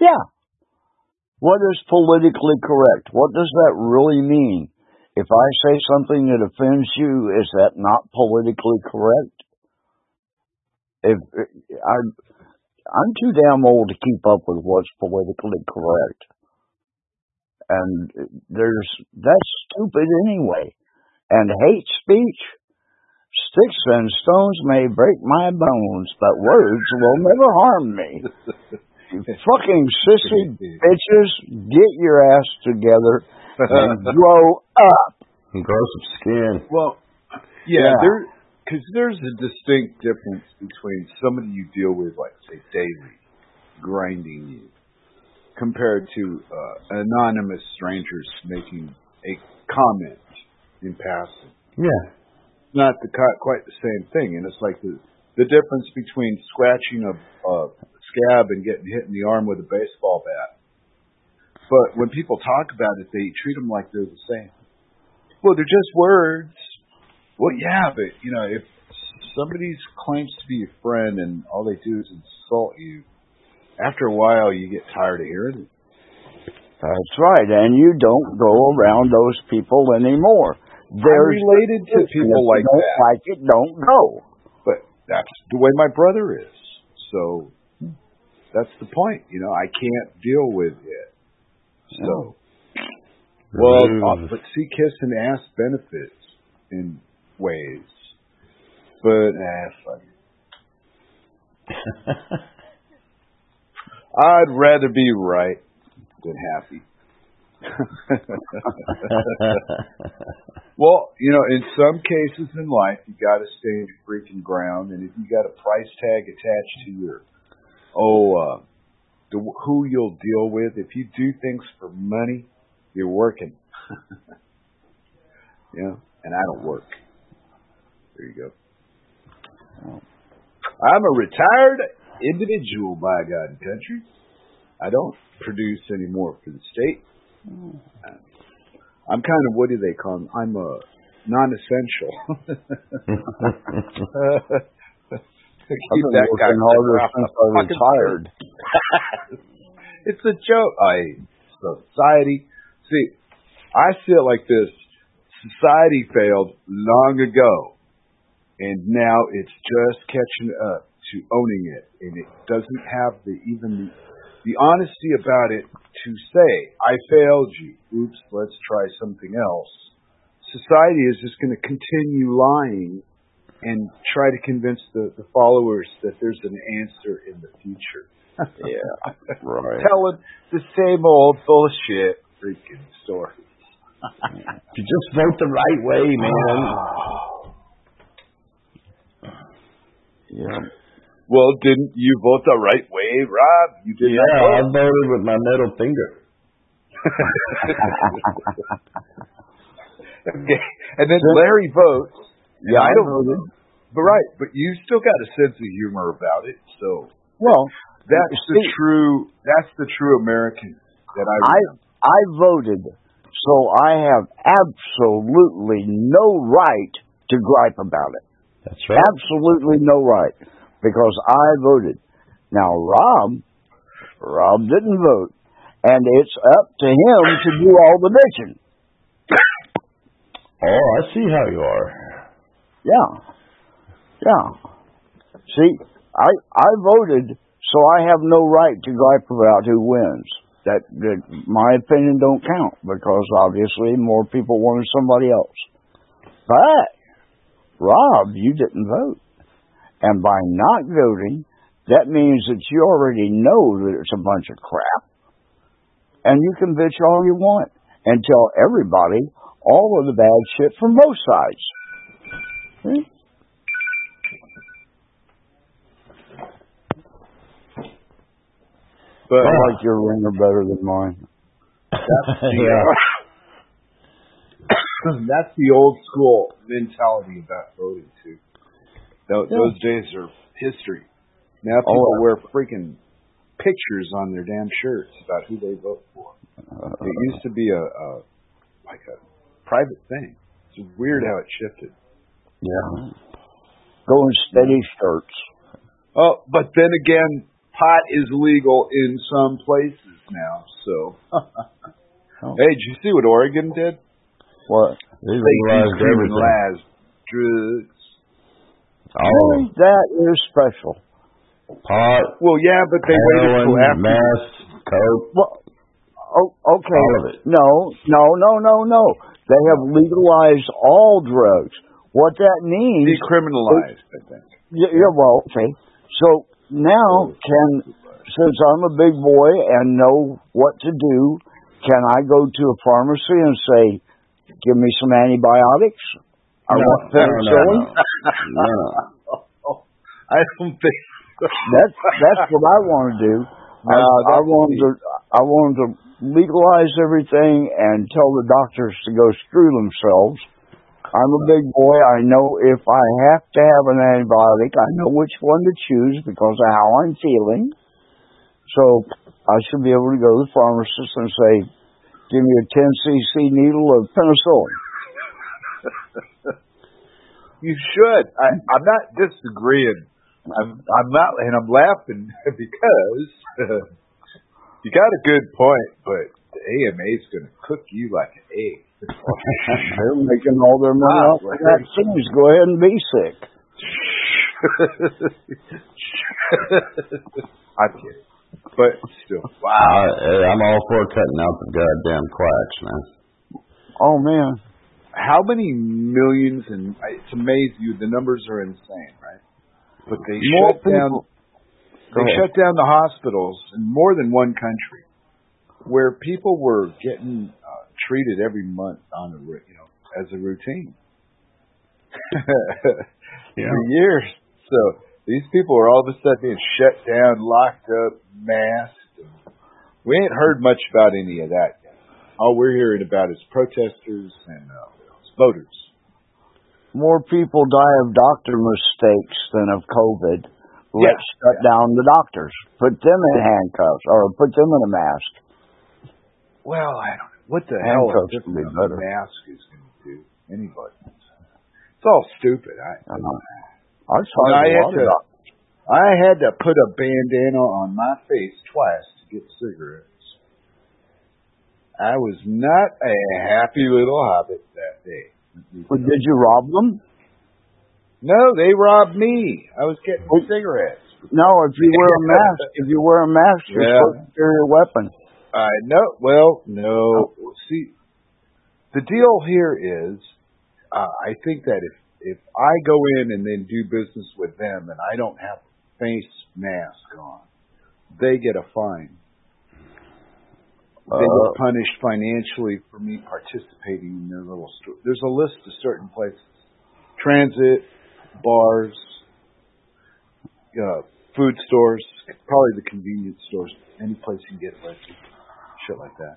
Yeah. What is politically correct? What does that really mean? If I say something that offends you, is that not politically correct? If I, I'm too damn old to keep up with what's politically correct, and there's that's stupid anyway. And hate speech, sticks and stones may break my bones, but words will never harm me. You fucking sissy bitches, get your ass together and grow up. And grow some skin. Well, yeah, Yeah. there, because there's a distinct difference between somebody you deal with, like, say, daily, grinding you, compared to uh, anonymous strangers making a comment in passing. Yeah. Not the quite the same thing, and it's like the the difference between scratching a, a scab and getting hit in the arm with a baseball bat. But when people talk about it, they treat them like they're the same. Well, they're just words. Well, yeah, but you know, if somebody claims to be a friend and all they do is insult you, after a while you get tired of hearing it. That's right, and you don't go around those people anymore. They're related to people like don't that. Like it, don't go. But that's the way my brother is. So that's the point. You know, I can't deal with it. So, well, uh, but see, kiss and ass benefits in ways. But, ah, fuck it. I'd rather be right than happy. Well, you know, in some cases in life, you got to stand your freaking ground, and if you got a price tag attached to your, oh, uh, the, who you'll deal with, if you do things for money, you're working. You know, and I don't work. There you go. I'm a retired individual, by God and country. I don't produce any more for the state. I'm kind of, what do they call them? I'm a non-essential. Keep that guy harder since I retired. It's a joke. I society. See, I see it like this. Society failed long ago, and now it's just catching up to owning it, and it doesn't have the even the, the honesty about it to say, I failed you. Oops, let's try something else. Society is just going to continue lying and try to convince the, the followers that there's an answer in the future. Yeah, right. Telling the same old bullshit freaking story. If you just vote the right way, man. Yeah. Well, didn't you vote the right way, Rob? You did. Yeah, I voted with my middle finger. Okay, and then Larry votes. Yeah, I I don't voted. But right, but you still got a sense of humor about it. So Well, that's see, the true. That's the true American that I. I I voted, so I have absolutely no right to gripe about it. That's right. Absolutely no right, because I voted. Now, Rob, Rob didn't vote, and it's up to him to do all the bitching. Oh, I see how you are. Yeah, yeah. See, I I voted, so I have no right to gripe about who wins. That, that my opinion don't count, because obviously more people wanted somebody else. But Rob, you didn't vote, and by not voting, that means that you already know that it's a bunch of crap, and you can bitch all you want and tell everybody all of the bad shit from both sides. Hmm? But I like your ringer better than mine. That's the, Yeah. uh, that's the old school mentality about voting too. Those, Yeah. those days are history. Now people Oh, wear freaking pictures on their damn shirts about who they vote for. Uh, It used to be a, a like a private thing. It's weird how it shifted. yeah. Go in steady shirts. Oh, but then again, pot is legal in some places now. So, Oh. hey, did you see what Oregon did? What? They They legalized everything. decriminalized drugs. All of it. That is special. Pot, Well, yeah, but they waited till heroin, after. meth, coke, Well, oh, okay. all of it. No, no, no, no, no. They have legalized all drugs. What that means... Decriminalized, I think. Yeah, yeah, well, okay. So now, can since I'm a big boy and know what to do, can I go to a pharmacy and say, give me some antibiotics? I No, want no, no, penicillin? no, no. I don't think so. That's that's what I want to do. No, I, I that's want to I want to legalize everything and tell the doctors to go screw themselves. I'm a big boy. I know if I have to have an antibiotic, I know which one to choose because of how I'm feeling. So I should be able to go to the pharmacist and say, give me a ten cc needle of penicillin. You should. I, I'm not disagreeing. I'm, I'm not, and I'm laughing because you got a good point, but the A M A's going to cook you like an egg. They're making all their money Wow, off of vaccines. Go ahead and be sick. I'm kidding. But still, wow. I, I'm all for cutting out the goddamn quacks, man. Oh, man. How many millions, and it's amazing, you, the numbers are insane, right? But they More shut down, people- they ahead. shut down the hospitals in more than one country where people were getting uh, treated every month on a, ru- you know, as a routine. Yeah. For years. So these people are all of a sudden being shut down, locked up, masked. We ain't heard much about any of that yet. All we're hearing about is protesters and uh, voters. More people die of doctor mistakes than of COVID. Let's Yeah. shut down the doctors. Put them in handcuffs or put them in a mask. Well, I don't know. What the hell is Handcuffs would be different better. a mask is going to do? Anybody. It's all stupid. I, I know. I When tried I a had lot to, of doctors. I had to put a bandana on my face twice to get cigarettes. I was not a happy little hobbit that day. But did you rob them? No, they robbed me. I was getting cigarettes. No, if you wear a mask, if you wear a mask, you're Yeah. supposed to carry a weapon. I know. Well, no. See, the deal here is, uh, I think that if if I go in and then do business with them and I don't have a face mask on, they get a fine. They Uh, get punished financially for me participating in their little store. There's a list of certain places: transit, bars, uh, food stores, probably the convenience stores, any place you can get liquor, shit like that.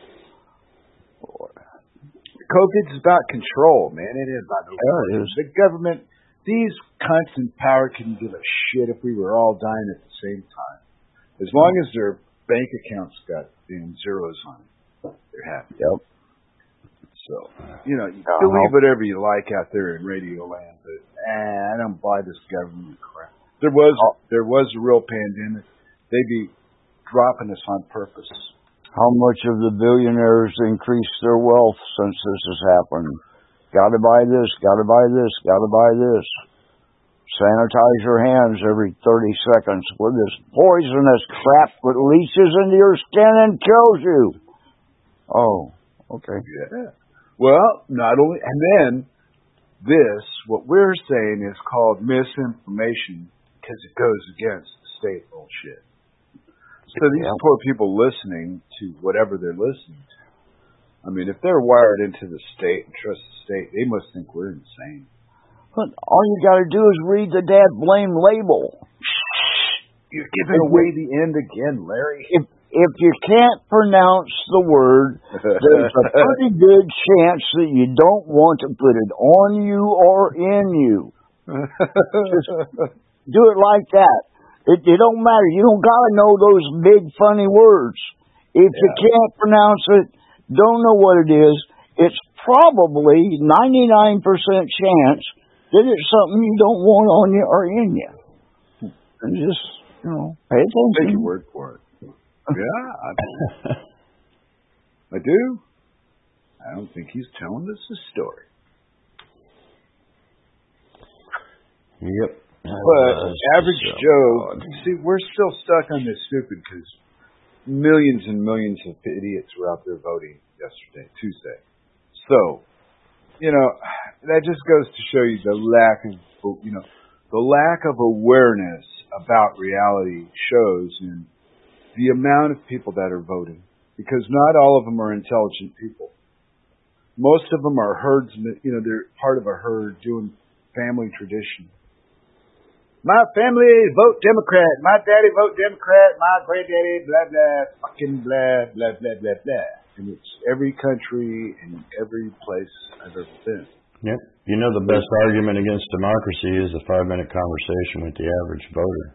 COVID's about control, man. It is about Yeah, it is. the government. These cunts in power couldn't give a shit if we were all dying at the same time. As long as their bank accounts got damn zeros on it, they're happy. Yep. So, you know, you Uh-huh. believe whatever you like out there in Radio Land, but eh, I don't buy this government crap. There was there was a real pandemic. They'd be dropping us on purpose. How much of the billionaires increased their wealth since this has happened? Got to buy this, got to buy this, got to buy this. Sanitize your hands every thirty seconds with this poisonous crap that leaches into your skin and kills you. Oh, okay. Yeah. Well, not only, and then this, what we're saying is called misinformation because it goes against the state bullshit. So these Yeah. poor people listening to whatever they're listening to, I mean, if they're wired into the state and trust the state, they must think we're insane. But all you got to do is read the dad blame label. You're giving away the end again, Larry. If if you can't pronounce the word, there's a pretty good chance that you don't want to put it on you or in you. Just do it like that. It, it don't matter. You don't got to know those big funny words. If you Yeah. can't pronounce it, don't know what it is, it's probably ninety-nine percent chance that it's something you don't want on you or in you. And just you know, pay attention. Take your word for it. Yeah, I, I do. I don't think he's telling us a story. Yep. But uh, average so Joe, see, we're still stuck on this stupid because millions and millions of idiots were out there voting yesterday, Tuesday. So, you know, that just goes to show you the lack of, you know, the lack of awareness about reality shows in the amount of people that are voting, because not all of them are intelligent people. Most of them are herds, you know, they're part of a herd doing family tradition. My family vote Democrat. My daddy vote Democrat. My granddaddy blah, blah, fucking blah, blah, blah, blah, blah. And it's every country and every place I've ever been. Yep. You know the best argument against democracy is a five-minute conversation with the average voter.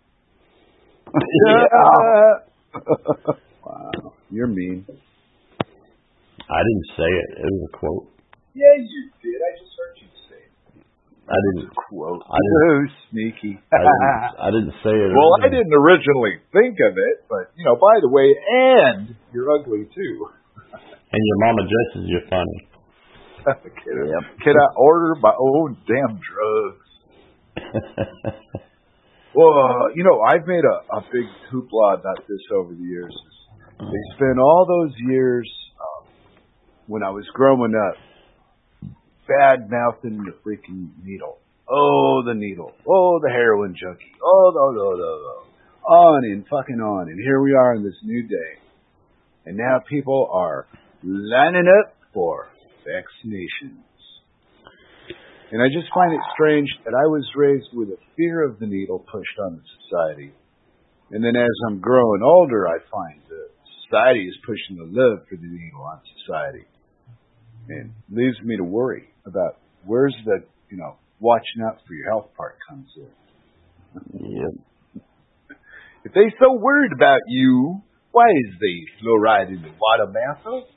Yeah. Wow. You're mean. I didn't say it. It was a quote. Yeah, you did. I just heard you say it. I didn't quote. I didn't, so sneaky. I, didn't, I didn't say it. Well, I didn't originally think of it, but, you know, by the way, and you're ugly, too. And your mama dresses you funny. can, I, can I order my own damn drugs? Well, uh, you know, I've made a, a big hoopla about this over the years. They spent all those years um, when I was growing up bad-mouthing the freaking needle. Oh, the needle. Oh, the heroin junkie. Oh, no, no, no, no. On and fucking on. And here we are in this new day. And now people are lining up for vaccinations. And I just find it strange that I was raised with a fear of the needle pushed on the society. And then as I'm growing older, I find that society is pushing the love for the needle on society. And leaves me to worry about where's the, you know, watching out for your health part comes in. Yep. If they so worried about you, why is they fluoride in the water, Massa?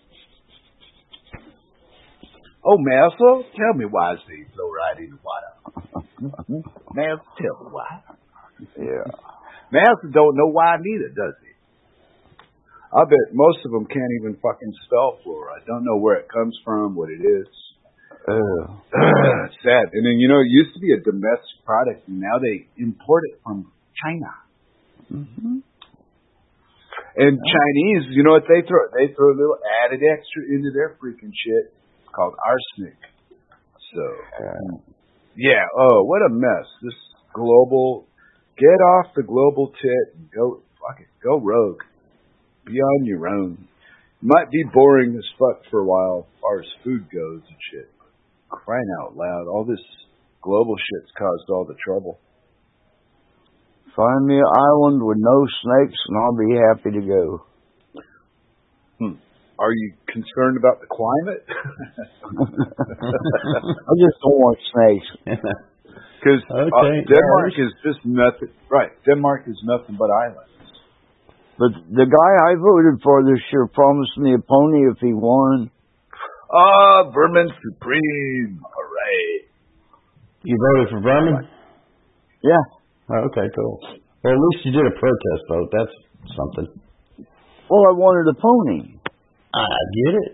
Oh, Massa, tell me why is they fluoride in the water? Massa, tell me why. Yeah. Massa don't know why neither, does he? I bet most of them can't even fucking spell fluoride. Don't know where it comes from, what it is. Uh, it's sad. And then, you know, it used to be a domestic product, and now they import it from China. Mm-hmm. And oh. Chinese, you know what they throw? They throw a little added extra into their freaking shit called arsenic. So, um, yeah, oh, what a mess. This global, get off the global tit and go, fuck it, go rogue. Be on your own. Might be boring as fuck for a while as far as food goes and shit. Crying out loud, all this global shit's caused all the trouble. Find me an island with no snakes and I'll be happy to go. Hmm. Are you concerned about the climate? I just don't want snakes. Because okay, uh, Denmark is just nothing. Right, Denmark is nothing but islands. But the guy I voted for this year promised me a pony if he won. Ah, Vermin Supreme. All right. You voted for Vermin? Yeah. Oh, okay, cool. Well, at least you did a protest vote. That's something. Well, I wanted a pony. I get it.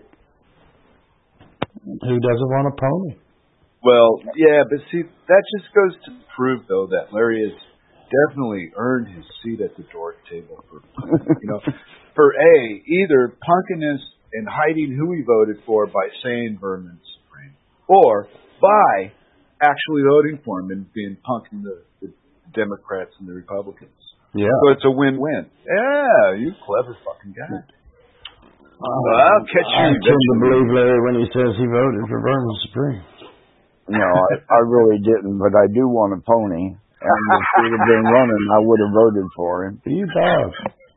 Who doesn't want a pony? Well, yeah, but see, that just goes to prove, though, that Larry has definitely earned his seat at the Dork table for, you know, for A, either punkiness and hiding who he voted for by saying Vermin Supreme, or by actually voting for him and being punking the, the Democrats and the Republicans. Yeah. So it's a win-win. Yeah, you clever fucking guy. Oh, well, I'll catch you. I tend to believe Larry when he says he voted for Vermin Supreme. No, I, I really didn't, but I do want a pony. And if he had been running, I would have voted for him. You have.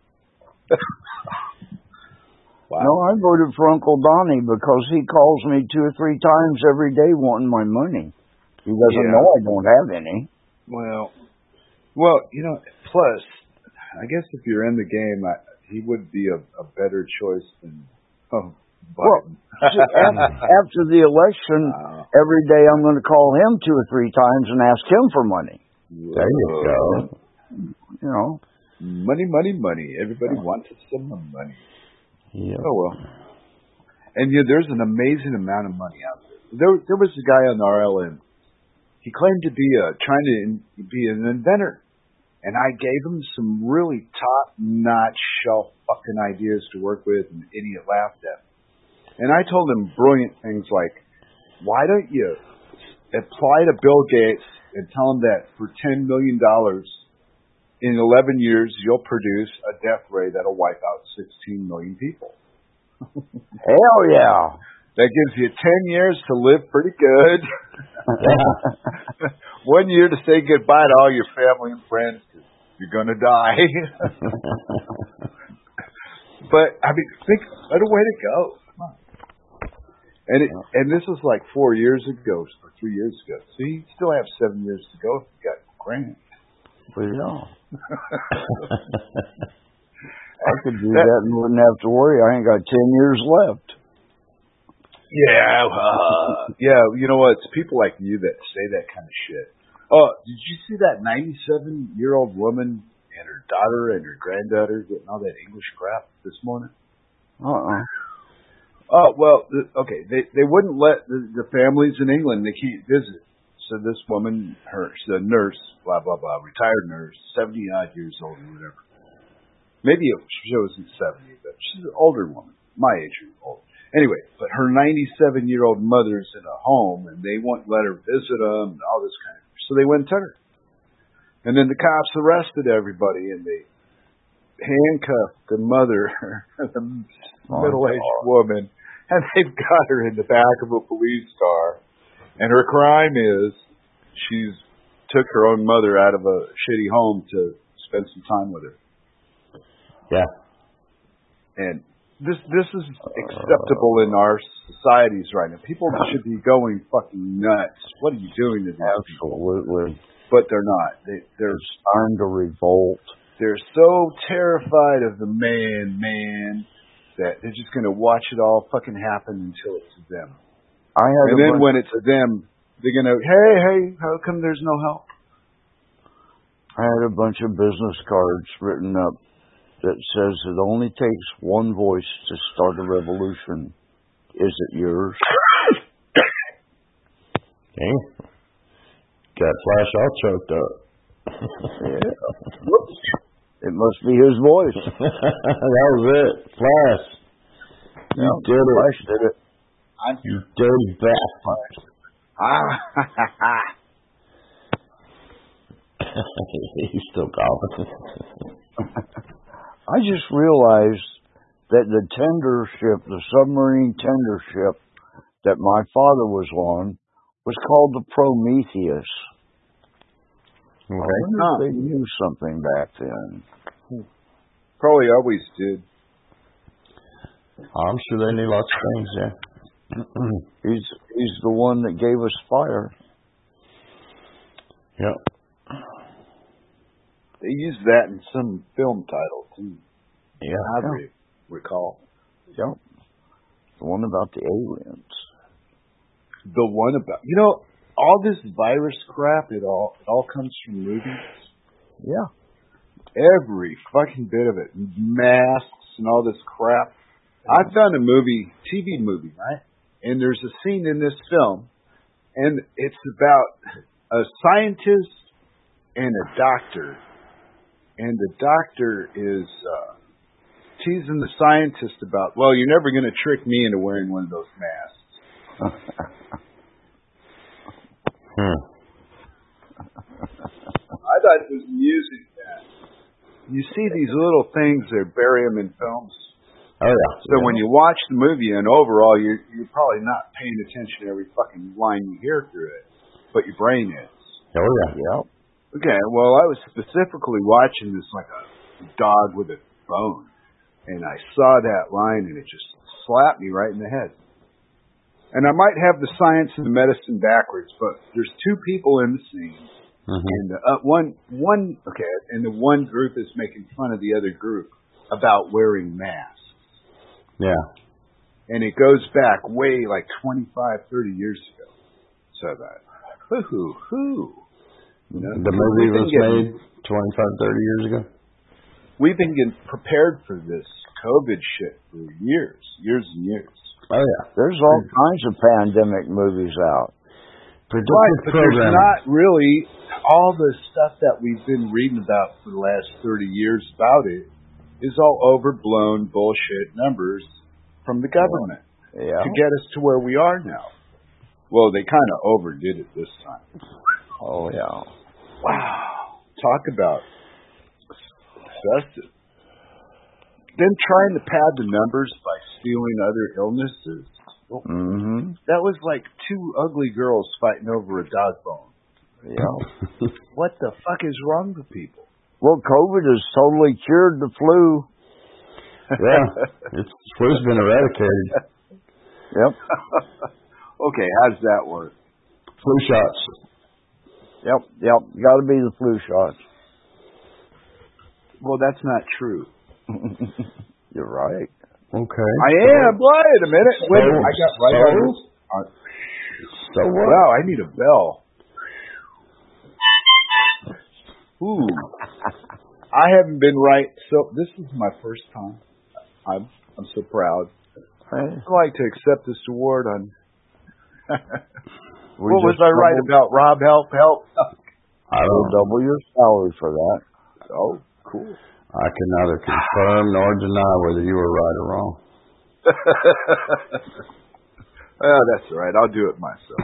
Wow. No, I voted for Uncle Donnie because he calls me two or three times every day wanting my money. He doesn't yeah. know I don't have any. Well, well, you know, plus, I guess if you're in the game, I, he would be a, a better choice than oh, Biden. Well, after the election, uh, every day I'm going to call him two or three times and ask him for money. There you go. You you know. Money, money, money. Everybody wants some money. Yep. Oh, well. And yeah, there's an amazing amount of money out there. There, there was a guy on R L M. He claimed to be a, trying to in, be an inventor. And I gave him some really top-notch shelf fucking ideas to work with, and the idiot laughed at me. And I told him brilliant things like, why don't you apply to Bill Gates and tell him that for ten million dollars in eleven years, you'll produce a death ray that'll wipe out sixteen million people. Hell yeah. That gives you ten years to live pretty good. One year to say goodbye to all your family and friends because you're going to die. But, I mean, think, what a way to go. Come on. And, it, and this was like four years ago, or three years ago. So you still have seven years to go if you got grand. Well, yeah. I could do that, that and wouldn't have to worry. I ain't got ten years left. Yeah, uh, yeah. You know what? It's people like you that say that kind of shit. Oh, did you see that ninety-seven-year-old woman and her daughter and her granddaughter getting all that English crap this morning? Uh-uh. Oh, well, okay. They they wouldn't let the, the families in England, they can't visit. So this woman, her, she's a nurse, blah, blah, blah, retired nurse, seventy-odd years old or whatever. Maybe it, she wasn't seventy, but she's an older woman, my age or older. Anyway, but her ninety-seven-year-old mother's in a home, and they won't let her visit them and all this kind of stuff. So they went and took her. And then the cops arrested everybody, and they handcuffed the mother, the oh, middle-aged God. woman, and they've got her in the back of a police car. And her crime is she's took her own mother out of a shitty home to spend some time with her. Yeah. And this this is acceptable in our societies right now. People should be going fucking nuts. What are you doing to them? Absolutely. But they're not. They, they're it's time to revolt. They're so terrified of the man, man, that they're just going to watch it all fucking happen until it's to them. I had and then when it's to them, they're going to, hey, hey, how come there's no help? I had a bunch of business cards written up that says it only takes one voice to start a revolution. Is it yours? Okay. Got Flash all choked up. Yeah. Whoops. It must be his voice. That was it. Flash. You no, did it. Flash did it. I'm you dirty bastard. Ah. He's still coughing. I just realized that the tender ship, the submarine tender ship that my father was on, was called the Prometheus. Okay. I wonder if they knew something back then. Probably always did. I'm sure they knew lots of things, yeah. he's he's the one that gave us fire. Yep. They used that in some film title too. Yeah. I yeah. recall. Yep. The one about the aliens. The one about you know all this virus crap. It all it all comes from movies. Yeah. Every fucking bit of it, masks and all this crap. I found a movie, T V movie, right? And there's a scene in this film, and it's about a scientist and a doctor. And the doctor is uh, teasing the scientist about, well, you're never going to trick me into wearing one of those masks. hmm. I thought it was amusing that you see these little things, they bury them in films. Oh, yeah. So yeah. when you watch the movie, and overall, you're, you're probably not paying attention to every fucking line you hear through it, but your brain is. Oh, yeah. Yeah. Okay, well, I was specifically watching this like a dog with a bone, and I saw that line, and it just slapped me right in the head. And I might have the science and the medicine backwards, but there's two people in the scene, mm-hmm. and the, uh, one, one, okay, and the one group is making fun of the other group about wearing masks. Yeah. And it goes back way like twenty-five, thirty years ago. So that, hoo hoo hoo. You know? The movie was getting, made twenty-five, thirty years ago. We've been getting prepared for this COVID shit for years, years and years. Oh, yeah. There's all kinds of pandemic movies out. Predictive right, but programming. there's not really all the stuff that we've been reading about for the last thirty years about it is all overblown bullshit numbers from the government Yeah. to get us to where we are now. Well, they kind of overdid it this time. Oh, yeah. Wow. Talk about excessive. Then trying to pad the numbers by stealing other illnesses. Mm-hmm. That was like two ugly girls fighting over a dog bone. Yeah. What the fuck is wrong with people? Well, COVID has totally cured the flu. Yeah. It's, flu's been eradicated. Yep. Okay, how does that work? Flu shots. Yep, yep. Got to be the flu shots. Well, that's not true. You're right. Okay. I am. Wait a minute. Wait, So- I got right so- on this. Uh, So what? wow, I need a bell. Ooh. I haven't been right. So this is my first time. I'm I'm so proud. I'd like to accept this award on. We what was just I right doubled- about? Rob, help, help. I We'll don't know. double your salary for that. Oh, cool. I can neither confirm nor deny whether you were right or wrong. Well, that's all right. I'll do it myself.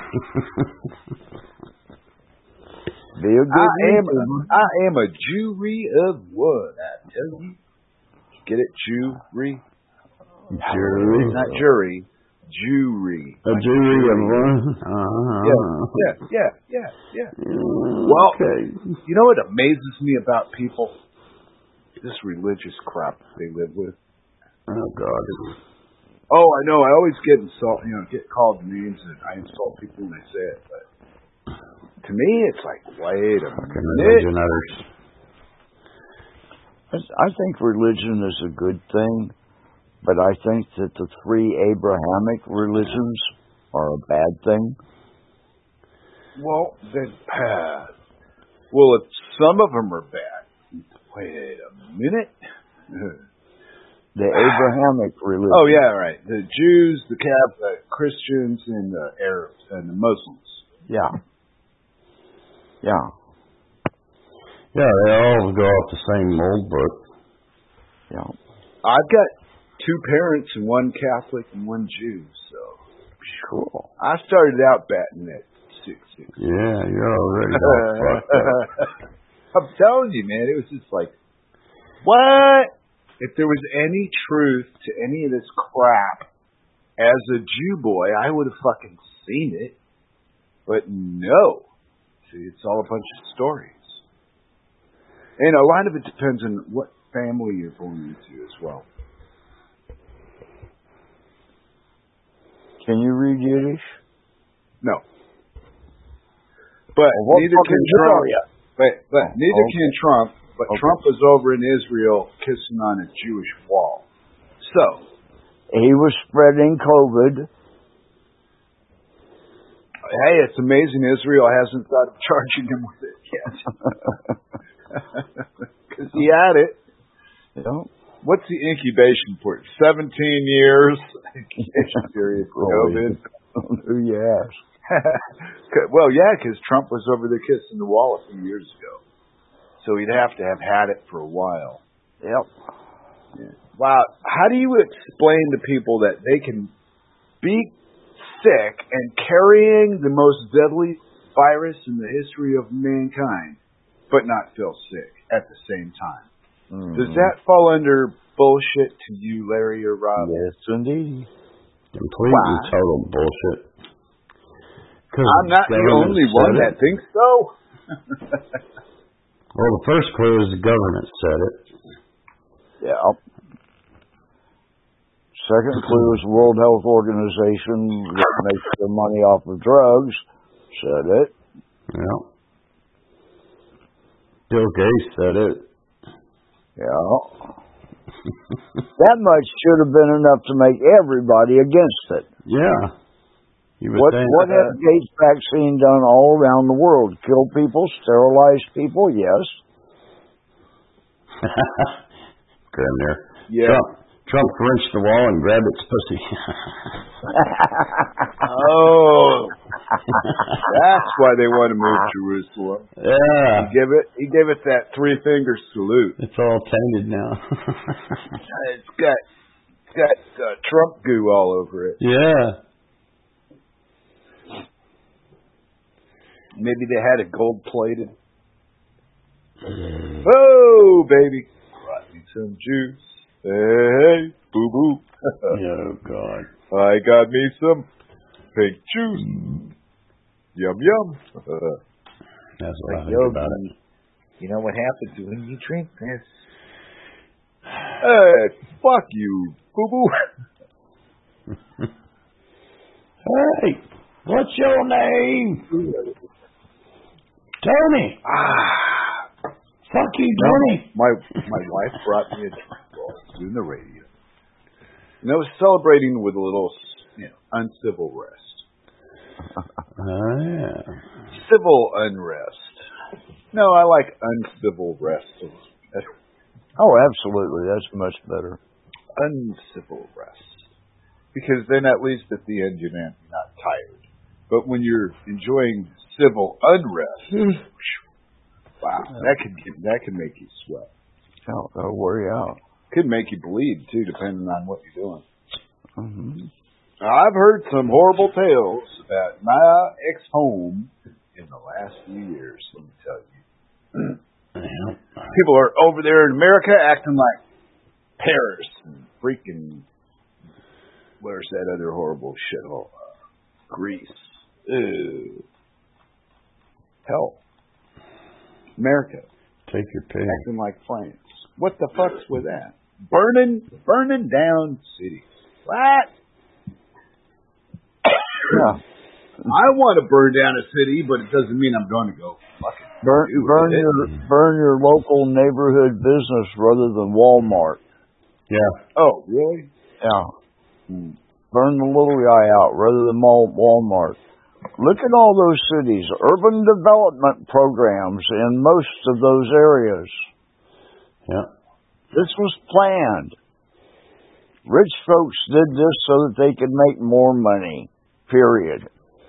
Be a good I am, YouTuber. I am a jury of one, I tell you. Get it? Jury? Jury. Not jury. Jury. A jury of one? Uh-huh. Yeah, yeah, yeah, yeah, yeah. Mm, Well, okay. you know what amazes me about people? This religious crap they live with. Oh, God. Oh, I know. I always get insult, you know, get called names, and I insult people when they say it. But to me, it's like, wait a Fucking minute. religion others. I think religion is a good thing, but I think that the three Abrahamic religions are a bad thing. Well, then, uh, well, if some of them are bad, wait a minute. The Abrahamic religion. Oh yeah, right. The Jews, the Catholic, Christians, and the Arabs and the Muslims. Yeah. Yeah. Yeah, they all go off the same old book. Yeah. I've got two parents and one Catholic and one Jew, so Cool. I started out batting at six six. Yeah, you're already all fucked up. I'm telling you, man, it was just like, what? If there was any truth to any of this crap, as a Jew boy, I would have fucking seen it. But no. See, it's all a bunch of stories. And a lot of it depends on what family you're born into as well. Can you read Yiddish? No. But Well, what neither can fucking Trump. are ya? But, but neither Okay. can Trump. But Okay. Trump was over in Israel kissing on a Jewish wall. So, He was spreading COVID. hey, it's amazing Israel hasn't thought of charging him with it yet. Because he had it. Yeah. What's the incubation period? seventeen years incubation period for COVID. Who you ask? Well, yeah, because Trump was over there kissing the wall a few years ago. So he'd have to have had it for a while. Yep. Yeah. Wow. How do you explain to people that they can be sick and carrying the most deadly virus in the history of mankind, but not feel sick at the same time? Mm-hmm. Does that fall under bullshit to you, Larry or Rob? Yes, indeed. Complete Wow. and total bullshit. I'm not the only one that thinks so. Well, the first clue is the government said it. Yeah. Second clue is the World Health Organization that makes their money off of drugs said it. Yeah. Bill Gates said it. Yeah. That much should have been enough to make everybody against it. Yeah. You would What think, what uh, has Gates vaccine done all around the world? Kill people, sterilize people? Yes. Graham there. Yeah. Trump, Trump wrenched the wall and grabbed its pussy. Oh, that's why they want to move Jerusalem. Yeah. He gave it. He gave it that three finger salute. It's all tainted now. It's got it's got uh, Trump goo all over it. Yeah. Maybe they had it gold plated. Oh, baby, brought me some juice. Hey, hey, boo boo. Oh God. I got me some pink juice. Yum yum. That's what I think Yogi, about it. you know what happens when you drink this? Hey, fuck you, boo boo. Hey, what's your name? Tony. Ah, Fuck you, Tony. my my wife brought me a drink while I was doing the radio, and I was celebrating with a little, you know, uncivil rest. Oh, yeah. Civil unrest. No, I like uncivil rest. Oh, absolutely. That's much better. Uncivil rest. Because then at least at the end you're not, you're not tired. But when you're enjoying civil unrest, wow, that could get, that could make you sweat. Oh, that'll wear you out. Could make you bleed too, depending on what you're doing. Mm-hmm. I've heard some horrible tales about my ex-home in the last few years, let me tell you. People are over there in America acting like Paris and freaking, where's that other horrible shithole? Uh, Greece. Ew. Hell. America. Take your pick. Acting like France. What the fuck's with that? Burning, burning down cities. What? Yeah. I want to burn down a city, but it doesn't mean I'm going to go fucking Burn, do burn it. your burn your local neighborhood business rather than Walmart. Yeah. Oh, really? Yeah. Hmm. Burn the little guy out rather than Wal- Walmart. Look at all those cities, urban development programs in most of those areas. Yeah. This was planned. Rich folks did this so that they could make more money, period.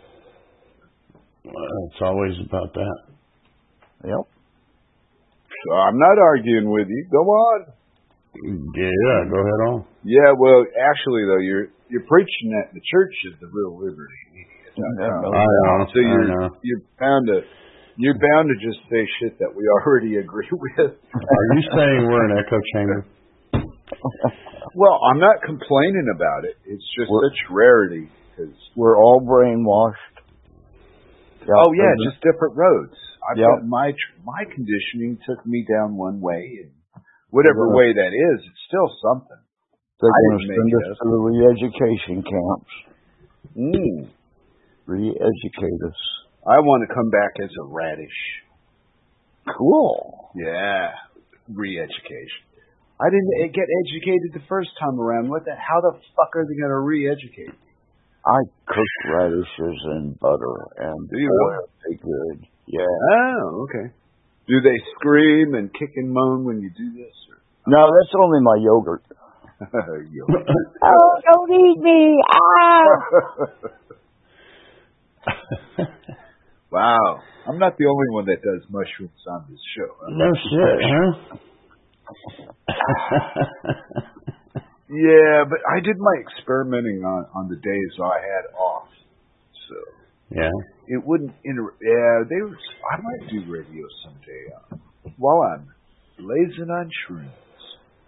Well, it's always about that. Yep. So I'm not arguing with you. Go on. Yeah, go ahead on. Yeah, well, actually, though, you're you're preaching that the church is the real liberty. I know. So you're I know. you're bound to you're bound to just say shit that we already agree with. Are you saying we're an echo chamber? Well, I'm not complaining about it. It's just We're- such rarity. Cause, We're all brainwashed. Yep. oh yeah, just different roads. I've Yep. got my tr- my conditioning took me down one way, and whatever Yeah. way that is, it's still something. They're I going to didn't send make us it up. to the re-education camps. Mm. Re-educate us. I want to come back as a radish. Cool. Yeah, re-education. I didn't get educated the first time around. What the? How the fuck are they going to re-educate me? I cook radishes in butter and Do you oil. They good. Yeah. Oh, okay. Do they scream and kick and moan when you do this? Or? No, that's only my yogurt. Yo. Oh, don't eat me! Ah! Wow, I'm not the only one that does mushrooms on this show. Huh? No shit, huh? Yeah, but I did my experimenting on, on the days I had off, so Yeah. it wouldn't inter. Yeah, they were. I might do radio someday uh, while I'm blazing on shrooms,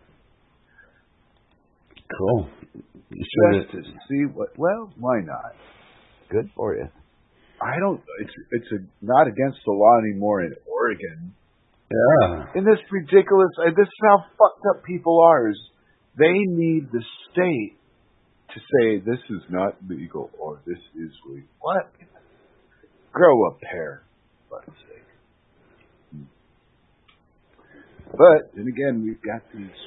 Cool. You should. just to see what. Well, why not? Good for you. I don't. It's it's a, not against the law anymore in Oregon. Yeah. And this ridiculous. Uh, this is how fucked up people are. Is they need the state to say this is not legal or this is legal. What? Grow a pair, for fuck's sake. But then again, we've got these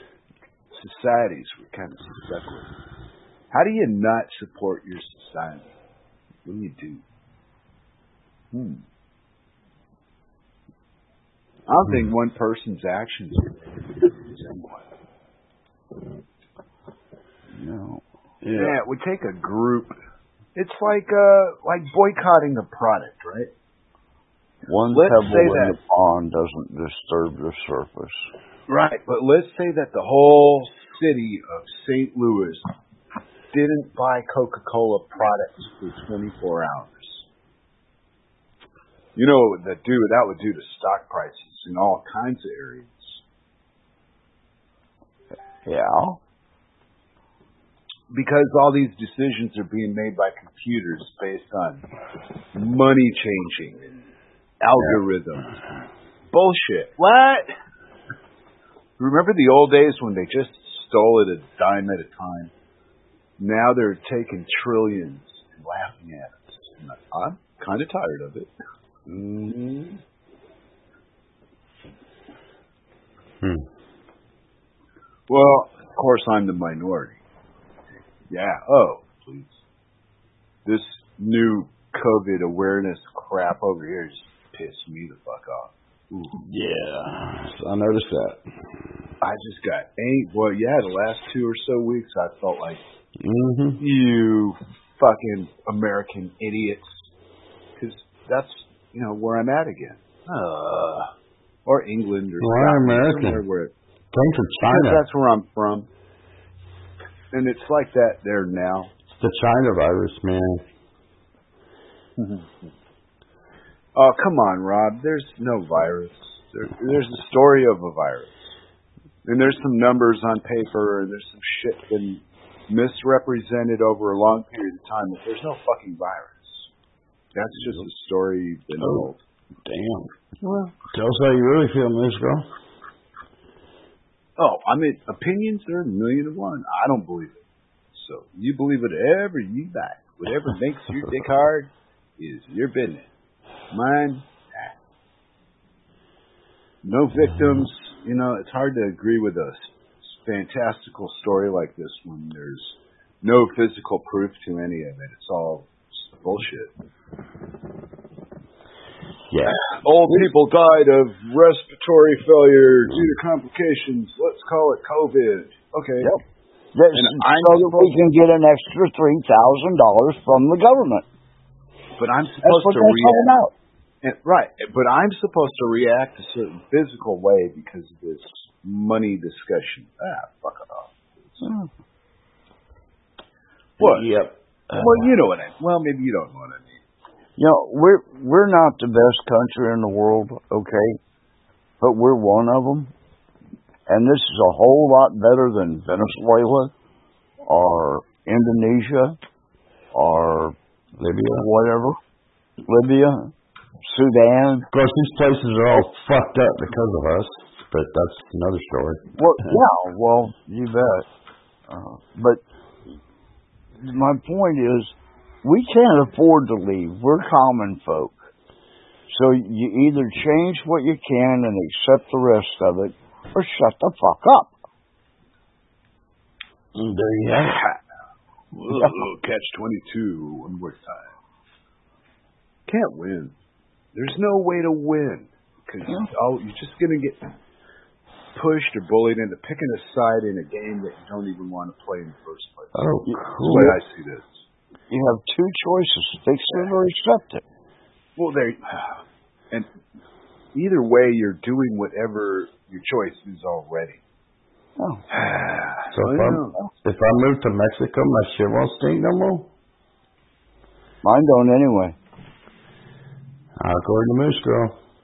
societies we're kind of stuck with. How do you not support your society? What do you do? Hmm. I don't think one person's actions are anyone. No. Yeah. yeah, it would take a group. It's like uh, like boycotting a product, right? One let's pebble say in that, the pond doesn't disturb the surface. Right, but let's say that the whole city of Saint Louis didn't buy Coca-Cola products for twenty-four hours. You know what that do? That would do to stock prices in all kinds of areas. Yeah. Because all these decisions are being made by computers based on money changing and algorithms. Yeah. Bullshit. What? Remember the old days when they just stole it a dime at a time? Now they're taking trillions and laughing at us. I'm kind of tired of it. Mm-hmm. Hmm. Well, of course, I'm the minority. Yeah. Oh, please. This new COVID awareness crap over here just pissed me the fuck off. Ooh. Yeah, I noticed that. I just got eight. Well, yeah, the last two or so weeks, I felt like, mm-hmm. you fucking American idiots. Because that's, you know, where I'm at again. Uh, or England or Why American? Somewhere where it, Came from China. That's where I'm from. And it's like that there now. It's the China virus, man. Mm-hmm. Oh, come on, Rob. There's no virus. There, there's a story of a virus. And there's some numbers on paper, and there's some shit been misrepresented over a long period of time, but there's no fucking virus. That's just a story you've been oh, told. Damn. Well, tell us how you really feel, Miss Girl. Oh, I mean, opinions are a million to one. I don't believe it. So you believe whatever you like. Whatever makes your dick hard is your business. Mine, no victims. You know, it's hard to agree with a fantastical story like this when there's no physical proof to any of it. It's all bullshit. Yeah. Old people died of respiratory failure due to complications. Let's call it COVID. Okay. Yep. That's so that we can get an extra three thousand dollars from the government. But I'm supposed that's what to that's react. All about. And, right. But I'm supposed to react a certain physical way because of this money discussion. Ah, fuck it off. Hmm. What? Yep. Uh, well, you know what I mean. Well, maybe you don't know what I mean. You know, we're we're not the best country in the world, okay, but we're one of them, and this is a whole lot better than Venezuela or Indonesia or Libya, whatever, Libya, Sudan. Of course, these places are all fucked up because of us, but that's another story. Well, yeah, well, you bet. Uh, but my point is, we can't afford to leave. We're common folk. So you either change what you can and accept the rest of it, or shut the fuck up. And there you have it. Whoa, catch twenty-two one more time. Can't win. There's no way to win. Because oh, you're just going to get pushed or bullied into picking a side in a game that you don't even want to play in the first place. Oh, cool. That's the way I see this. You have two choices: fix it or accept it. Well, there, and either way, you're doing whatever your choice is already. Oh. So if, I, if I move to Mexico, my shit won't stink no more? Mine don't anyway. According to Moose Girl.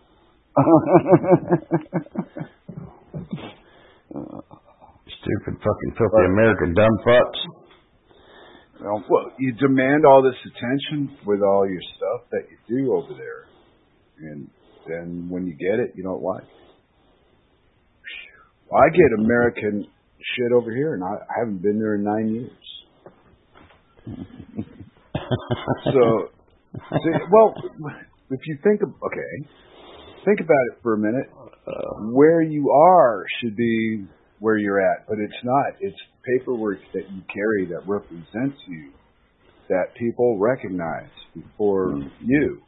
Stupid fucking filthy American dumb fucks. Well, you demand all this attention with all your stuff that you do over there. And then when you get it, you don't like it. Well, I get American shit over here, and I, I haven't been there in nine years. So, see, well, if you think of, okay, think about it for a minute. Where you are should be where you're at, but it's not. It's paperwork that you carry that represents you that people recognize before mm. you.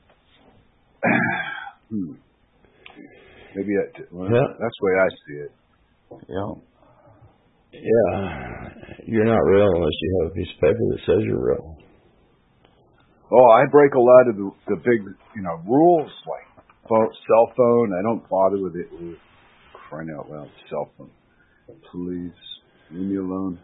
hmm. Maybe that, well, yeah. that's the way I see it. Yeah. Yeah. You're not real unless you have a piece of paper that says you're real. Oh, I break a lot of the, the big, you know, rules, like phone, cell phone. I don't bother with it. Ooh, crying out loud, cell phone. Please, leave me alone.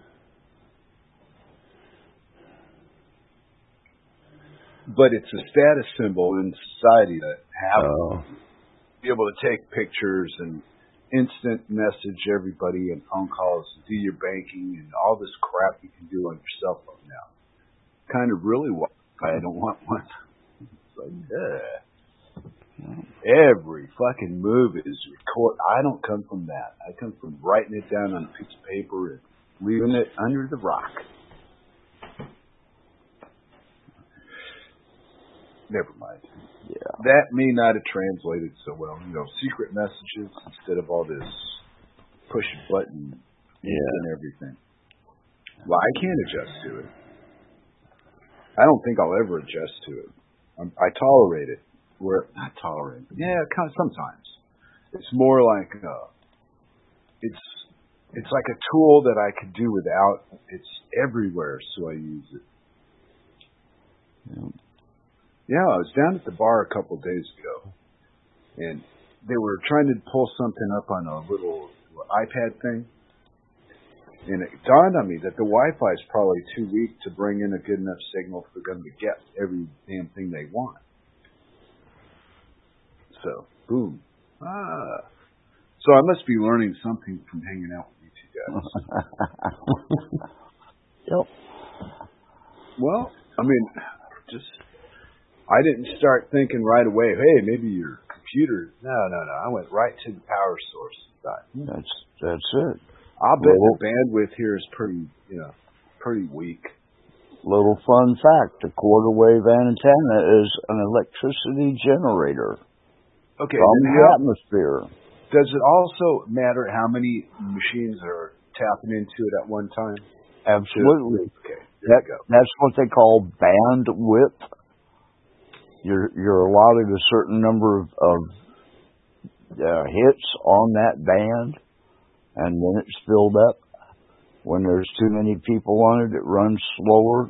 But it's a status symbol in society to have oh. be able to take pictures and instant message everybody and phone calls and do your banking and all this crap you can do on your cell phone now. Kind of really why I don't want one. It's like, yeah. Every fucking move is record. I don't come from that. I come from writing it down on a piece of paper and leaving it under the rock. Never mind. Yeah. That may not have translated so well. You know, secret messages instead of all this push a button yeah. and everything. Well, I can't adjust to it. I don't think I'll ever adjust to it. I'm, I tolerate it. Where not tolerate it. Yeah, kind of, sometimes. It's more like uh, it's it's like a tool that I could do without. It's everywhere, so I use it. Yeah. Yeah, I was down at the bar a couple of days ago, and they were trying to pull something up on a little iPad thing, and it dawned on me that the Wi-Fi is probably too weak to bring in a good enough signal for them to get every damn thing they want. So, boom. Ah. So I must be learning something from hanging out with you two guys. Yep. Well, I mean, just... I didn't start thinking right away, hey, maybe your computer. No, no, no. I went right to the power source. Thought, hmm, that's that's it. I'll bet little, the bandwidth here is pretty, you know, pretty weak. Little fun fact: a quarter wave antenna is an electricity generator okay, from the how, atmosphere. Does it also matter how many machines are tapping into it at one time? Absolutely. Okay, there that, you go. That's what they call bandwidth. You're you're allotted a certain number of, of uh, hits on that band, and then it's filled up. When there's too many people on it, it runs slower.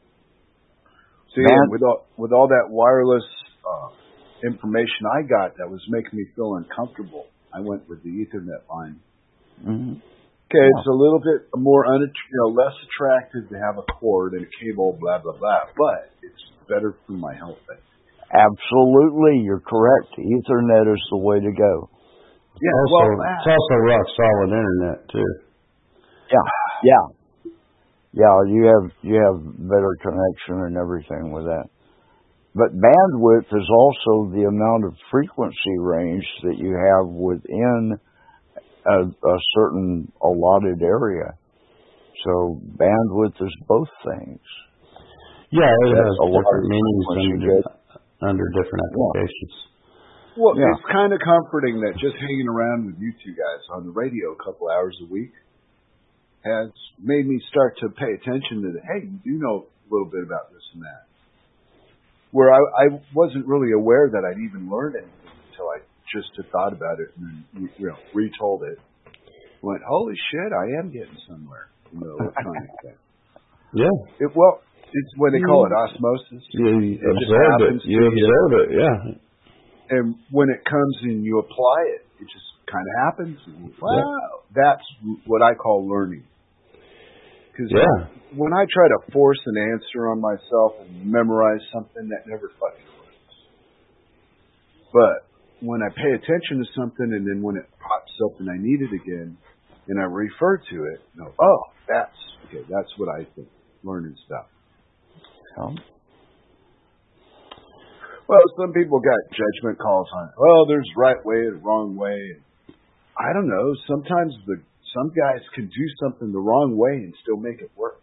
See, band- with all with all that wireless uh, information I got, that was making me feel uncomfortable. I went with the Ethernet line. Mm-hmm. Okay, yeah. It's a little bit more un, you know, less attractive to have a cord and a cable, blah blah blah, but it's better for my health. Absolutely, you're correct. Ethernet is the way to go. Yeah, also, well, it's also rock solid internet too. Yeah, yeah, yeah. You have you have better connection and everything with that. But bandwidth is also the amount of frequency range that you have within a, a certain allotted area. So bandwidth is both things. Yeah, it That's has a lot different of meanings under, under different applications. Well, yeah. It's kind of comforting that just hanging around with you two guys on the radio a couple hours a week has made me start to pay attention to the, hey, you do know a little bit about this and that. Where I, I wasn't really aware that I'd even learned anything until I just had thought about it and then, you know, retold it. Went, holy shit, I am getting somewhere in the electronic thing. Yeah. It, well, it's what they call it, osmosis. Yeah, you it observe it. You observe it, yeah. And when it comes and you apply it, it just kind of happens. And, wow, yeah. That's what I call learning. Because yeah. when I try to force an answer on myself and memorize something, that never fucking works. But when I pay attention to something and then when it pops up and I need it again, and I refer to it, you know, oh, that's, okay, that's what I think, learning stuff. Um, well, some people got judgment calls on it. Well, there's right way and wrong way. I don't know. Sometimes the some guys can do something the wrong way and still make it work.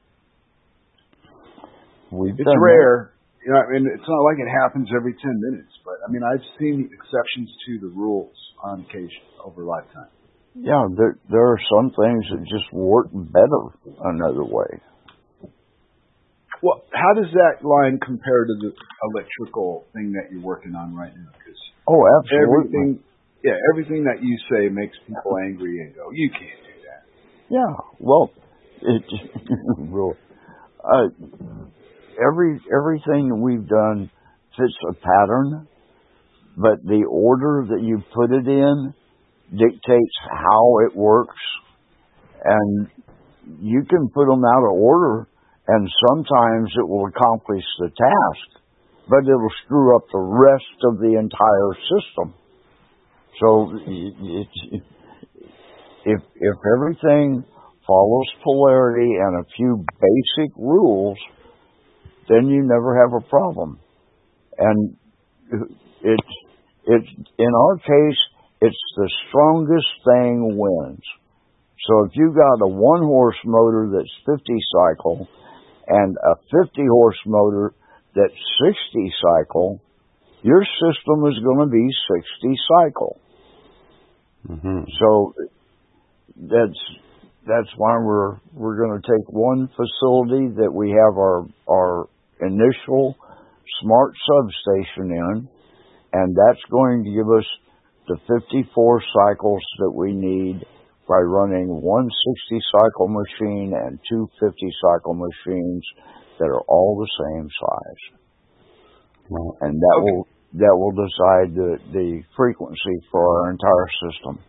We've it's rare. That. You know, I mean, it's not like it happens every ten minutes. But, I mean, I've seen exceptions to the rules on occasion over a lifetime. Yeah, there, there are some things that just work better another way. Well, how does that line compare to the electrical thing that you're working on right now? Because oh, absolutely. Everything, yeah, everything that you say makes people angry and go, you can't do that. Yeah, well, it, real, uh, every everything that we've done fits a pattern, but the order that you put it in dictates how it works, and you can put them out of order, and sometimes it will accomplish the task, but it will screw up the rest of the entire system. So it, it, if if everything follows polarity and a few basic rules, then you never have a problem. And it's it's in our case, it's the strongest thing wins. So if you got a one horse motor that's fifty cycle and a fifty horse motor that's sixty cycle, your system is going to be sixty cycle. Mm-hmm. So that's that's why we're we're going to take one facility that we have our our initial smart substation in, and that's going to give us the fifty-four cycles that we need by running one sixty cycle machine and two fifty cycle machines that are all the same size. Well, and that okay. will that will decide the, the frequency for our entire system.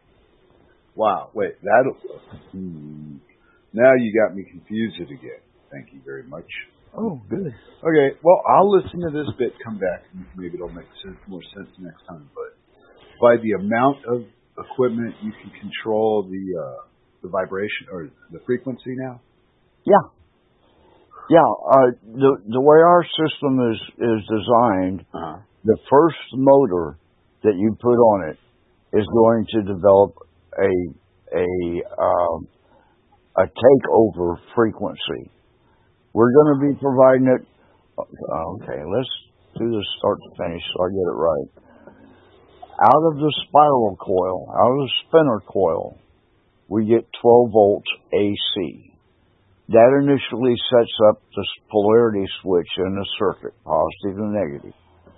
Wow, wait, that'll hmm, now you got me confused again. Thank you very much. Oh, good. Okay, well, I'll listen to this bit, come back, and maybe it'll make sense, more sense next time. But by the amount of equipment, you can control the uh, the vibration or the frequency now? Yeah. Yeah, uh, the the way our system is, is designed, uh-huh. the first motor that you put on it is going to develop a a um, a takeover frequency. We're going to be providing it. Okay, let's do this start to finish so I get it right. Out of the spiral coil, out of the spinner coil, we get twelve volts A C. That initially sets up the polarity switch in the circuit, positive and negative.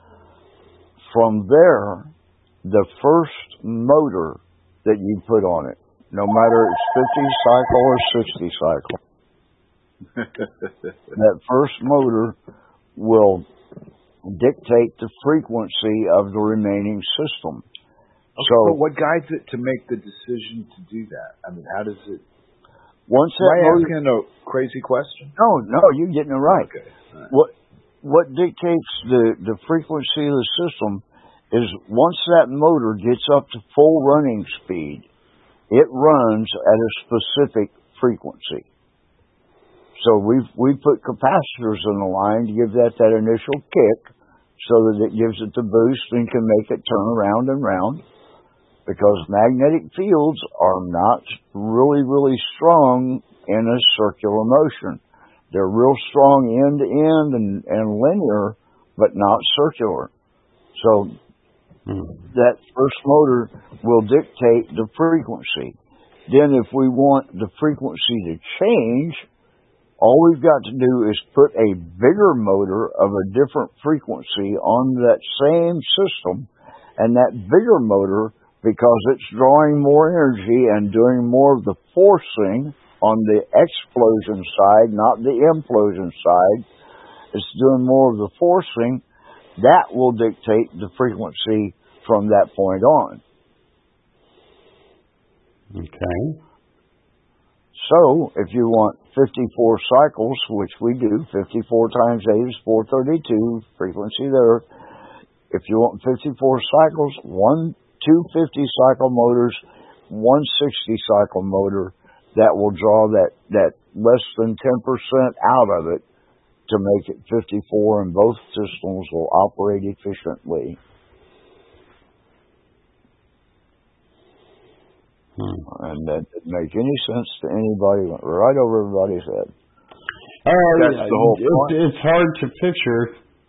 From there, the first motor that you put on it, no matter it's fifty cycle or sixty cycle, that first motor will dictate the frequency of the remaining system. Okay, so, what guides it to make the decision to do that? I mean, how does it? Once that Am I motor, asking a crazy question? No, no, you're getting it right. Okay. Right. What what dictates the, the frequency of the system is once that motor gets up to full running speed, it runs at a specific frequency. So we've we put capacitors in the line to give that that initial kick, so that it gives it the boost and can make it turn around and round. Because magnetic fields are not really, really strong in a circular motion. They're real strong end to end and, and linear, but not circular. So hmm. that first motor will dictate the frequency. Then if we want the frequency to change, all we've got to do is put a bigger motor of a different frequency on that same system, and that bigger motor, because it's drawing more energy and doing more of the forcing on the explosion side, not the implosion side, it's doing more of the forcing, that will dictate the frequency from that point on. Okay. So, if you want fifty-four cycles, which we do, fifty-four times eight is four thirty-two, frequency there. If you want fifty-four cycles, one two fifty cycle motors, one sixty cycle motor, that will draw that, that less than ten percent out of it to make it fifty-four, and both systems will operate efficiently. Hmm. And that didn't make any sense to anybody, went right over everybody's head. Uh, That's the whole point. It, it's hard to picture.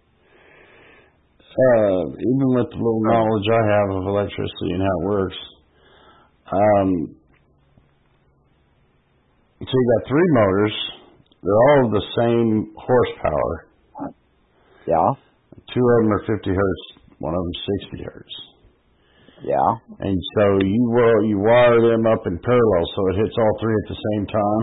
Uh, even with the little knowledge I have of electricity and how it works. Um, so you got three motors, they're all the same horsepower. Yeah. Two of them are fifty hertz, one of them sixty hertz. Yeah. And so you wire, you wire them up in parallel so it hits all three at the same time?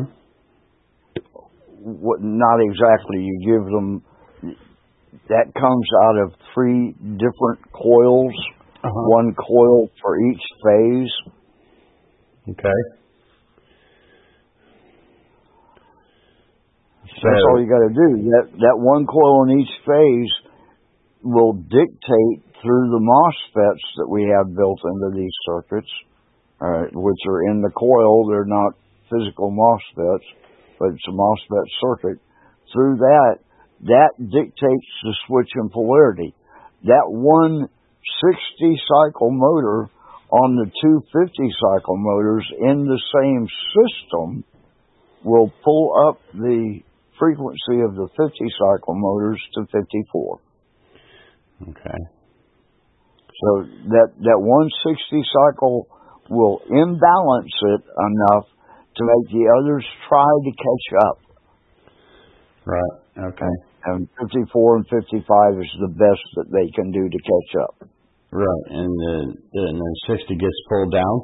What, not exactly. You give them, that comes out of three different coils, uh-huh. one coil for each phase. Okay. So, that's all you got to do. That, that one coil in each phase will dictate through the MOSFETs that we have built into these circuits, uh, which are in the coil. They're not physical MOSFETs, but it's a MOSFET circuit. Through that, that dictates the switch in polarity. That one sixty cycle motor on the two fifty cycle motors in the same system will pull up the frequency of the fifty cycle motors to fifty-four. Okay. So that, that one sixty cycle will imbalance it enough to make the others try to catch up. Right. Okay. And fifty-four and fifty-five is the best that they can do to catch up. Right. And the, and then sixty gets pulled down?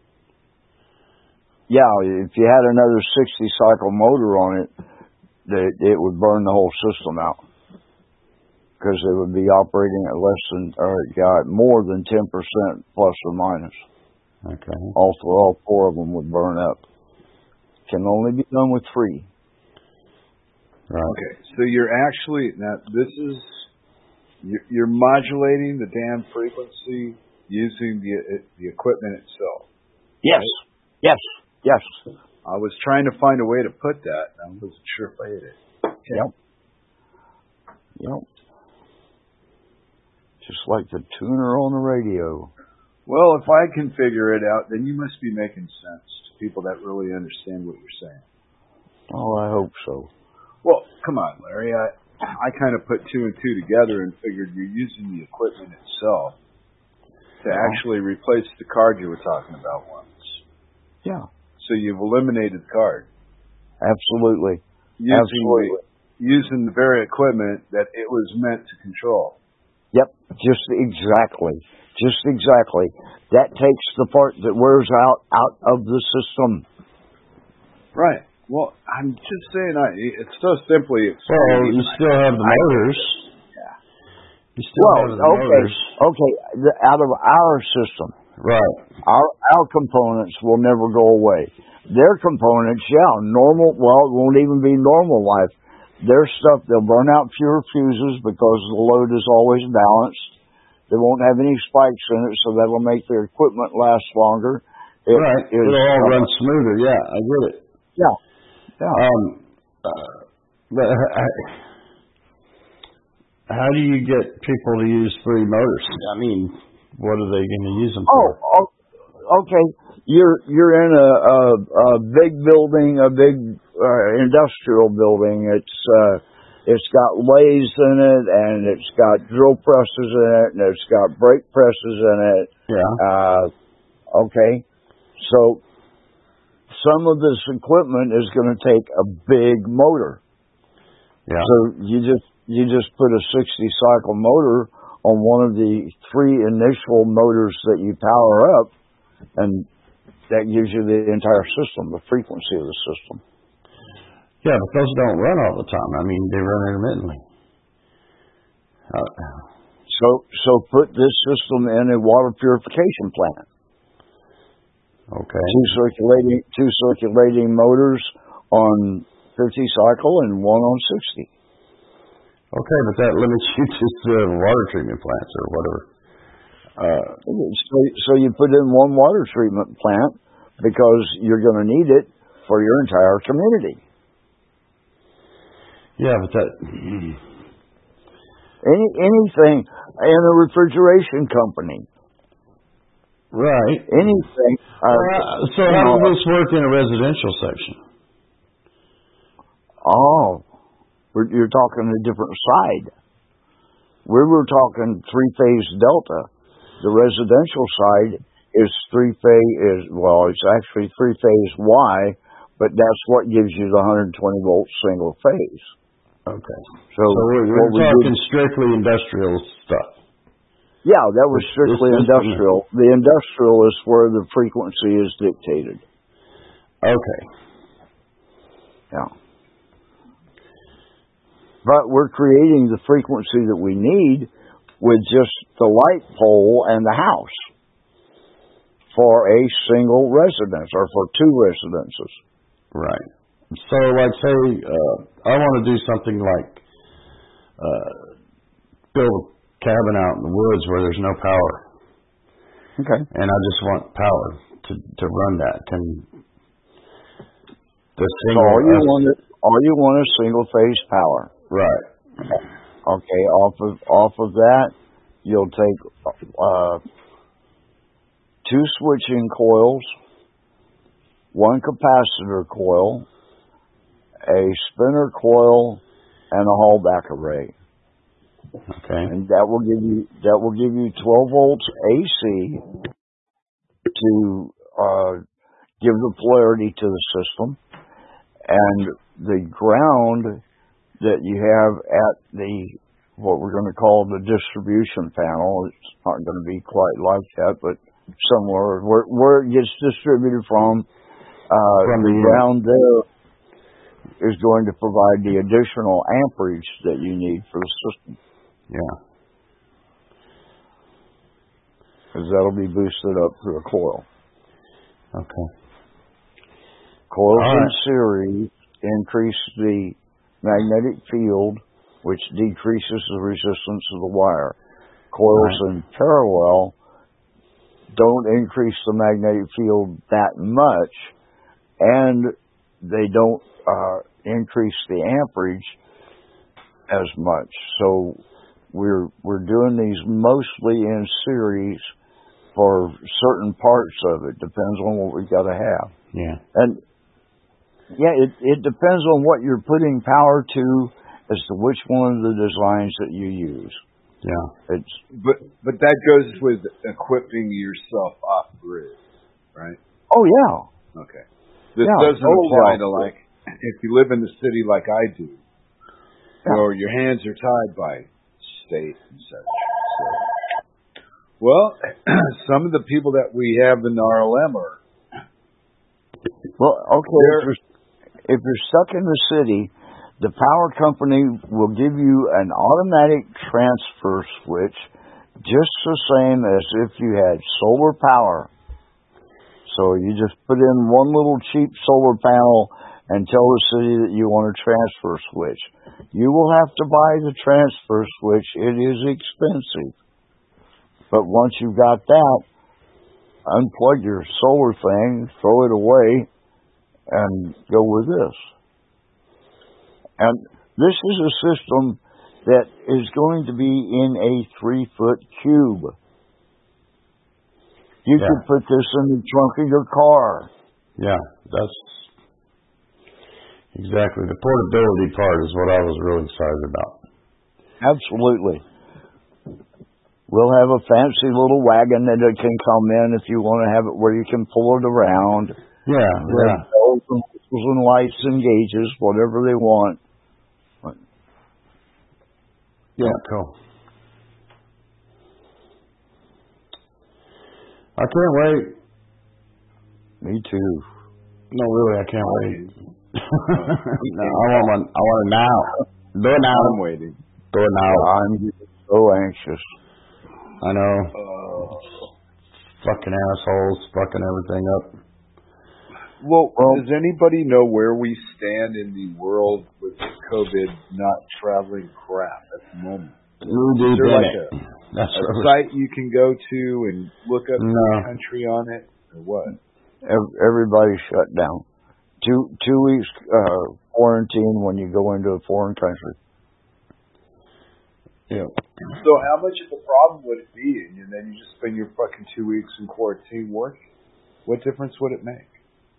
Yeah, if you had another sixty cycle motor on it, it would burn the whole system out. Because it would be operating at less than, or yeah, more than ten percent plus or minus. Okay. All, all four of them would burn up. Can only be done with three. Right. Okay, so you're actually, now this is, you're, you're modulating the damn frequency using the the equipment itself. Yes, right? yes, yes. I was trying to find a way to put that, and I wasn't sure if I hit it. Okay. Yep. Yep. Just like the tuner on the radio. Well, if I can figure it out, then you must be making sense to people that really understand what you're saying. Oh, I hope so. Well, come on, Larry. I I kind of put two and two together and figured you're using the equipment itself to yeah. actually replace the card you were talking about once. Yeah. So you've eliminated the card. Absolutely. Using Absolutely. The, using the very equipment that it was meant to control. Yep, just exactly. Just exactly. That takes the part that wears out out of the system. Right. Well, I'm just saying, I, it's so simply explained. Well, you still have the motors. Yeah. You still well, have the okay, motors. Okay, the, out of our system. Right. Our our components will never go away. Their components, yeah, normal, well, it won't even be normal life. Their stuff, they'll burn out fewer fuses because the load is always balanced. They won't have any spikes in it, so that'll make their equipment last longer. It, right. It It'll all run smoother. Yeah, I get it. Yeah. Yeah. Um, uh, but I, how do you get people to use three motors? I mean, what are they going to use them for? Oh, okay. You're you're in a, a, a big building, a big uh, industrial building. It's uh, it's got lathes in it, and it's got drill presses in it, and it's got brake presses in it. Yeah. Uh, okay. So some of this equipment is going to take a big motor. Yeah. So you just you just put a sixty cycle motor on one of the three initial motors that you power up, and that gives you the entire system, the frequency of the system. Yeah, but those don't run all the time. I mean, they run intermittently. Uh, so, so put this system in a water purification plant. Okay. Two circulating, two circulating motors on fifty cycle and one on sixty. Okay, but that limits you to uh, water treatment plants or whatever. Uh, so, so you put in one water treatment plant because you're going to need it for your entire community. Yeah, but that any anything in a refrigeration company, right? Anything. Uh, uh, so how know, does this work in a residential section? Oh, we're, you're talking a different side. We were talking three-phase delta. The residential side is three-phase, is well, it's actually three-phase Y, but that's what gives you the one hundred twenty volt single phase. Okay. So, So we're, we're what we talking did- strictly industrial stuff. yeah, that was This- strictly this- this- industrial. The industrial is where the frequency is dictated. Okay. Yeah. But we're creating the frequency that we need with just the light pole and the house for a single residence or for two residences. Right. So, like, say, uh, I want to do something like uh, build a cabin out in the woods where there's no power. Okay. And I just want power to, to run that. Can the So single... all you uh, want is, all you want is single phase power. Right. Okay, off of off of that, you'll take uh, two switching coils, one capacitor coil, a spinner coil, and a Hallback array. Okay. And that will give you that will give you twelve volts A C to uh, give the polarity to the system, and the ground that you have at the what we're going to call the distribution panel. It's not going to be quite like that, but somewhere where where it gets distributed from, uh, From the the- ground there is going to provide the additional amperage that you need for the system. Yeah. Because that'll be boosted up through a coil. Okay. Coils All in right. series increase the magnetic field, which decreases the resistance of the wire. Coils Right. in parallel don't increase the magnetic field that much, and they don't uh, increase the amperage as much. So we're we're doing these mostly in series for certain parts of it. Depends on what we got to have. Yeah. And yeah, it it depends on what you're putting power to as to which one of the designs that you use. Yeah. It's But but that goes with equipping yourself off grid, right? oh yeah, Okay. This Yeah, doesn't totally apply off to grid. like if you live in the city like I do, Yeah. or your hands are tied by state and such. So, well, some of the people that we have in the R L M are well okay. If you're, if you're stuck in the city, the power company will give you an automatic transfer switch, just the same as if you had solar power. So you just put in one little cheap solar panel and tell the city that you want a transfer switch. You will have to buy the transfer switch. It is expensive. But once you've got that, unplug your solar thing, throw it away, and go with this. And this is a system that is going to be in a three-foot cube. You Yeah. could put this in the trunk of your car. Yeah. That's exactly the portability part is what I was really excited about. Absolutely. We'll have a fancy little wagon that it can come in if you want to have it where you can pull it around. Yeah. Yeah. Bells and whistles and lights and gauges, whatever they want. Yeah. Cool. I can't wait. Me too. No, really, I can't wait. No, I want one. I want it now. Do it now. I'm waiting. Do it now. I'm so anxious. I know. Uh, Fucking assholes, fucking everything up. well, Well- does anybody know where we stand in the world with COVID not traveling crap at the moment? Who Is did there like it? a, That's a what was- site you can go to and look up No. the country on it, or what? Ev- Everybody shut down. Two two weeks uh, quarantine when you go into a foreign country. Yeah. So how much of a problem would it be? And then you just spend your fucking two weeks in quarantine working. What difference would it make?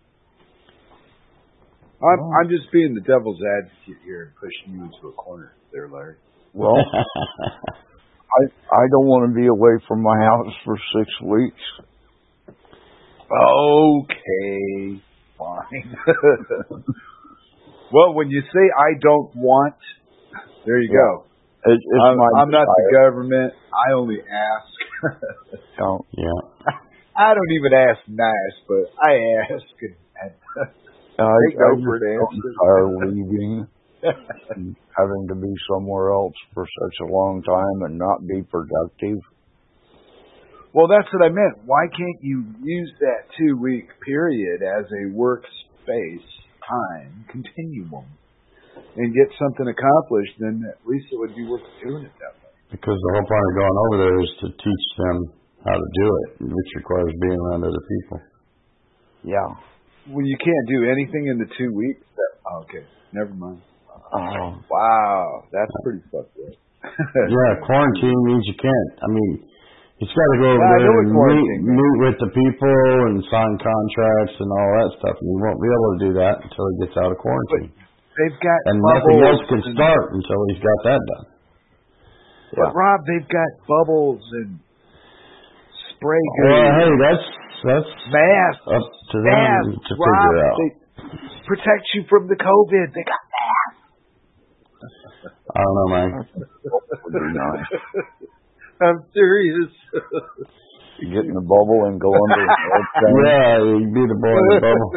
I'm Oh. I'm just being the devil's advocate here and pushing you into a corner there, Larry. Well, I I don't want to be away from my house for six weeks. Okay. fine. Well, when you say I don't want, there you yeah. go. It, it's I'm, my I'm not the government. I only ask. Don't. Yeah. I don't even ask nice, but I ask. And, and I, take I no for an just answer. tired of leaving and having to be somewhere else for such a long time and not be productive. Well, that's what I meant. Why can't you use that two-week period as a workspace time continuum and get something accomplished? Then at least it would be worth doing it that way. Because the whole point of going over there is to teach them how to do it, which requires being around other people. Yeah. Well, you can't do anything in the two weeks. That, oh, okay, never mind. Uh, Wow, that's pretty fucked up. Yeah, quarantine means you can't. I mean, he's got to go over Yeah, I there know what and meet, quarantine means. meet with the people and sign contracts and all that stuff. And he won't be able to do that until he gets out of quarantine. They've got And bubbles nothing else can and- start until he's got that done. But Rob, they've got bubbles and spray Well, guns, hey, that's that's masks, up to them masks. to Rob, figure out. they protect you from the COVID. They got masks. I don't know, man. would be nice. I'm serious. You get in the bubble and go under the thing. Yeah, you'd be the boy in the bubble.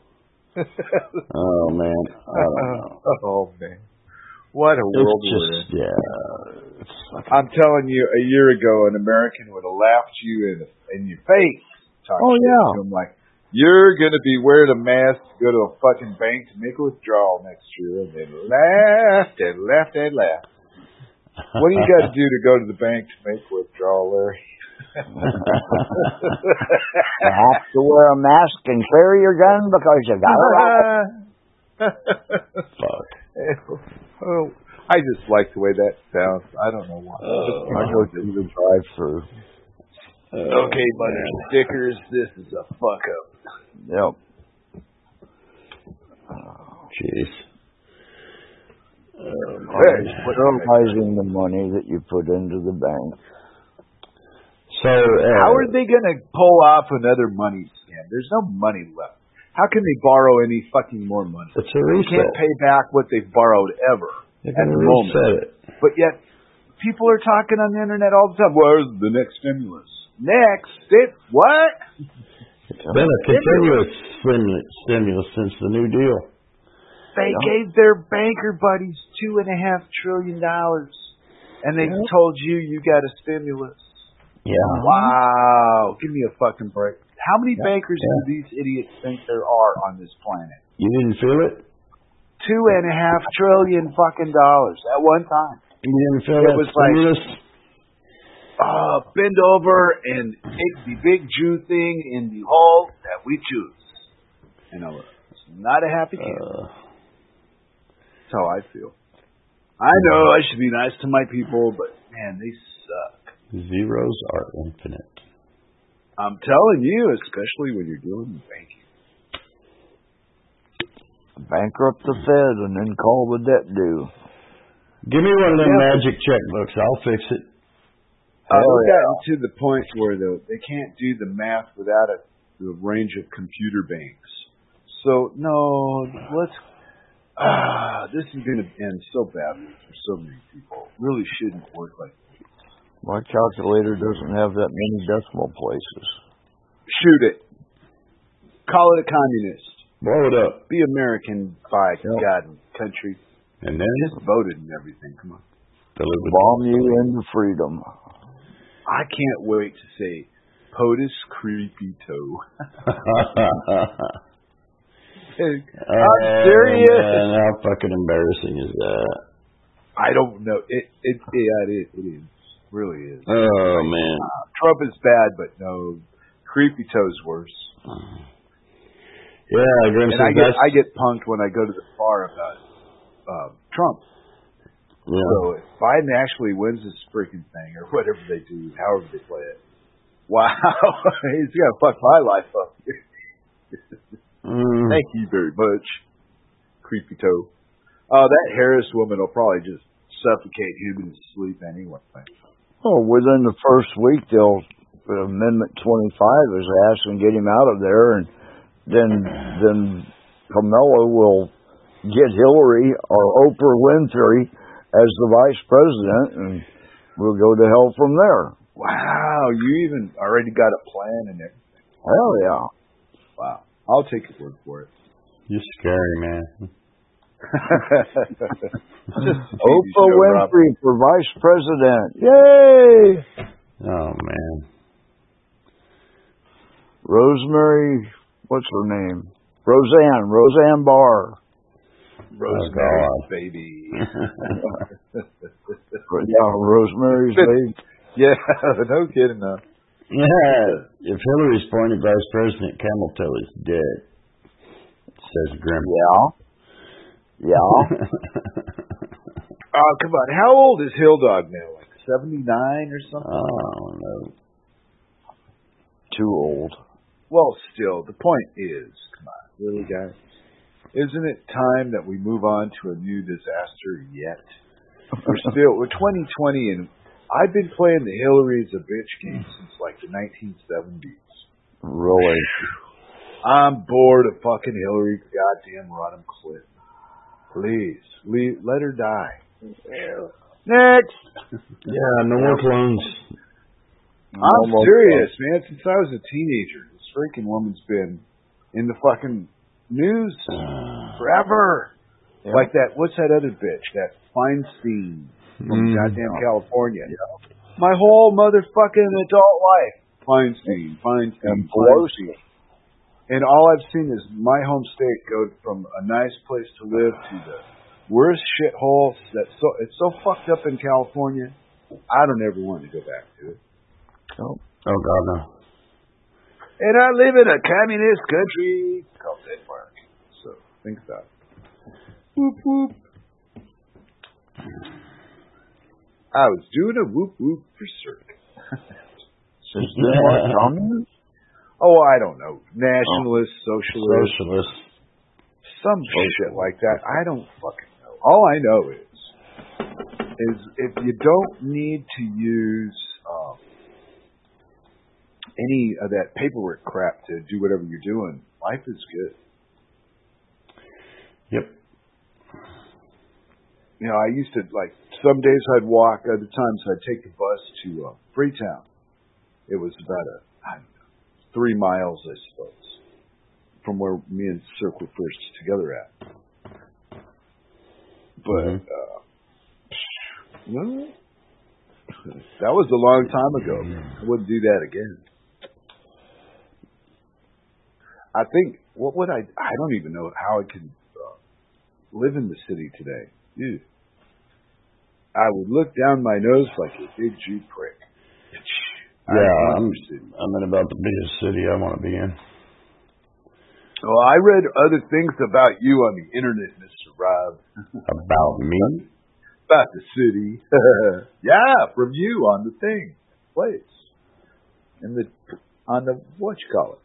Oh man, I don't know. Oh man, what a world It's we're in. just yeah. It's like, I'm telling you, a year ago, an American would have laughed you in in your face. Talk Oh, shit yeah. to him like, you're gonna be wearing a mask to go to a fucking bank to make a withdrawal next year, and they laughed and laughed and laughed. What do you got to do to go to the bank to make a withdrawal, Larry? You have to wear a mask and carry your gun because you got it. fuck. Oh, I just like the way that sounds. I don't know why. I go through the drive-through. Okay, buddy. Stickers. This is a fuck up. Yep. Jeez. Realizing the money that you put into the bank. So uh, How are they going to pull off another money scam? There's no money left. How can they borrow any fucking more money? it's a They reset. can't pay back what they've borrowed ever They're at gonna the moment. reset it. But yet, people are talking on the internet all the time. Where's the next stimulus? Next? It, what? It's been a continuous stimulus, stimulus since the New Deal. They Yeah. gave their banker buddies two and a half trillion dollars, and they Yeah. told you you got a stimulus. Yeah. Wow! Give me a fucking break. How many Yeah. bankers Yeah. do these idiots think there are on this planet? You didn't feel it? Two and a half trillion fucking dollars at one time. You didn't feel It that was like- stimulus? Uh, bend over and take the big Jew thing in the hole that we choose. You know, it's not a happy camp. Uh, That's how I feel. I know I should be nice to my people, but man, they suck. zeros are infinite. I'm telling you, especially when you're dealing with banking. Bankrupt the Fed and then call the debt due. Give me one of them Yeah. magic checkbooks. I'll fix it. Uh, Oh, we've yeah. gotten to the point where the, they can't do the math without a, the range of computer banks. So, no, let's... Ah, this is going to end so badly for so many people. It really shouldn't work like this. My calculator doesn't have that many decimal places. Shoot it. Call it a communist. Blow it up. Be American by Yep. God and country. And then Just voted and everything. Come on. deliver Bomb you into freedom. I can't wait to say POTUS creepy toe. I'm serious. Man, how fucking embarrassing is that? I don't know. It it yeah, it is. It is. Really is. Oh man. Uh, Trump is bad, but no, creepy toe's worse. Yeah, Grimson, And I get that's, I get punked when I go to the bar about uh, Trump. yeah. So if Biden actually wins this freaking thing or whatever they do, however they play it, wow, he's gonna fuck my life up. Mm. Thank you very much, creepy toe. Oh, that Harris woman will probably just suffocate him in his sleep anyway. Oh, within the first week, they'll Amendment twenty-five is asked and get him out of there, and then then Kamala will get Hillary or Oprah Winfrey as the vice president, and we'll go to hell from there. Wow, you even already got a plan and everything. Hell yeah. Wow. I'll take your word for it. You're scary, man. Oprah Winfrey Robert. For vice president. Yay! Oh, man. Rosemary, what's her name? Roseanne. Roseanne Barr. Rosemary's oh, baby. Yeah, Rosemary's baby. Yeah, no kidding, though. Yeah, if Hillary's appointed vice president, Camel Toe is dead. Says Grim. Yeah. Yeah. Oh, come on. How old is Hill Dog now? Like seventy-nine or something? Oh, no. Too old. Well, still, the point is, come on, really, guys? Isn't it time that we move on to a new disaster yet? We're still, we're twenty twenty, and I've been playing the Hillary's a bitch game since like the nineteen seventies. Really? I'm bored of fucking Hillary goddamn Rodham Clinton. Please, leave, let her die. Next! Yeah, no more clones. I'm no serious, man. Since I was a teenager, this freaking woman's been in the fucking news forever. Yeah. Like that, what's that other bitch? That Feinstein from mm. goddamn California. Yeah. My whole motherfucking adult life. Feinstein, Feinstein, Feinstein. And all I've seen is my home state go from a nice place to live to the worst shithole. That's so, it's so fucked up in California. I don't ever want to go back to it. Oh, oh God, no. And I live in a communist country called Denmark. So, think about it. Whoop, whoop. I was doing a whoop, whoop for certain. Is Denmark communist? Oh, I don't know. Nationalist, oh. socialist. Socialist. Some shit like that. I don't fucking know. All I know is, is if you don't need to use um, any of that paperwork crap to do whatever you're doing, life is good. Yep. You know, I used to, like, some days I'd walk, other times I'd take the bus to uh, Freetown. It was about a, I don't know, three miles, I suppose, from where me and Cirque were first together at. But, uh, well, that was a long time ago. I wouldn't do that again. I think, what would I, I don't even know how I could uh, live in the city today. Ew. I would look down my nose like a big Jew prick. Yeah, I'm, I'm in about the biggest city I want to be in. Well, I read other things about you on the internet, Mister Rob. About me? About the city. Yeah, from you on the thing, place, and the on the what you call it.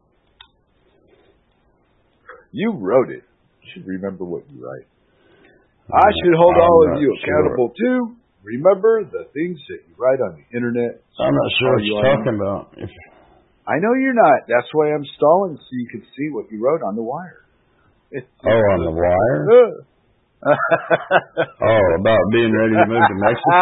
You wrote it. You should remember what you write. I should hold I'm all of you accountable sure. too. Remember the things that you write on the internet. I'm not sure what you're talking about. If... I know you're not. That's why I'm stalling so you can see what you wrote on the wire. It's, oh, on the wire? Oh, about being ready to move to Mexico?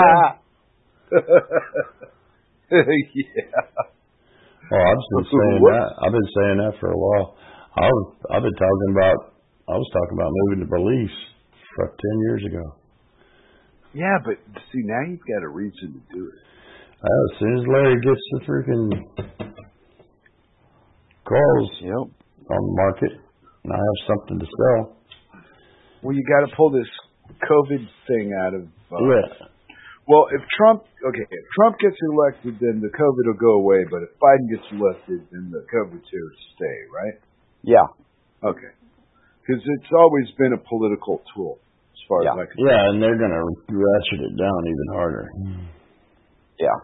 Yeah. Oh, I've been saying what? that. I've been saying that for a while. I was, I've been talking about. I was talking about moving to Belize for ten years ago. Yeah, but see, now you've got a reason to do it. Well, as soon as Larry gets the freaking calls yep. on the market, and I have something to sell. Well, you got to pull this COVID thing out of. Uh, yeah. Well, if Trump, okay, if Trump gets elected, then the COVID will go away. But if Biden gets elected, then the COVID will stay, right? Yeah. Okay. Because it's always been a political tool. As far yeah. as I can yeah, and they're going to ratchet it down even harder. Yeah.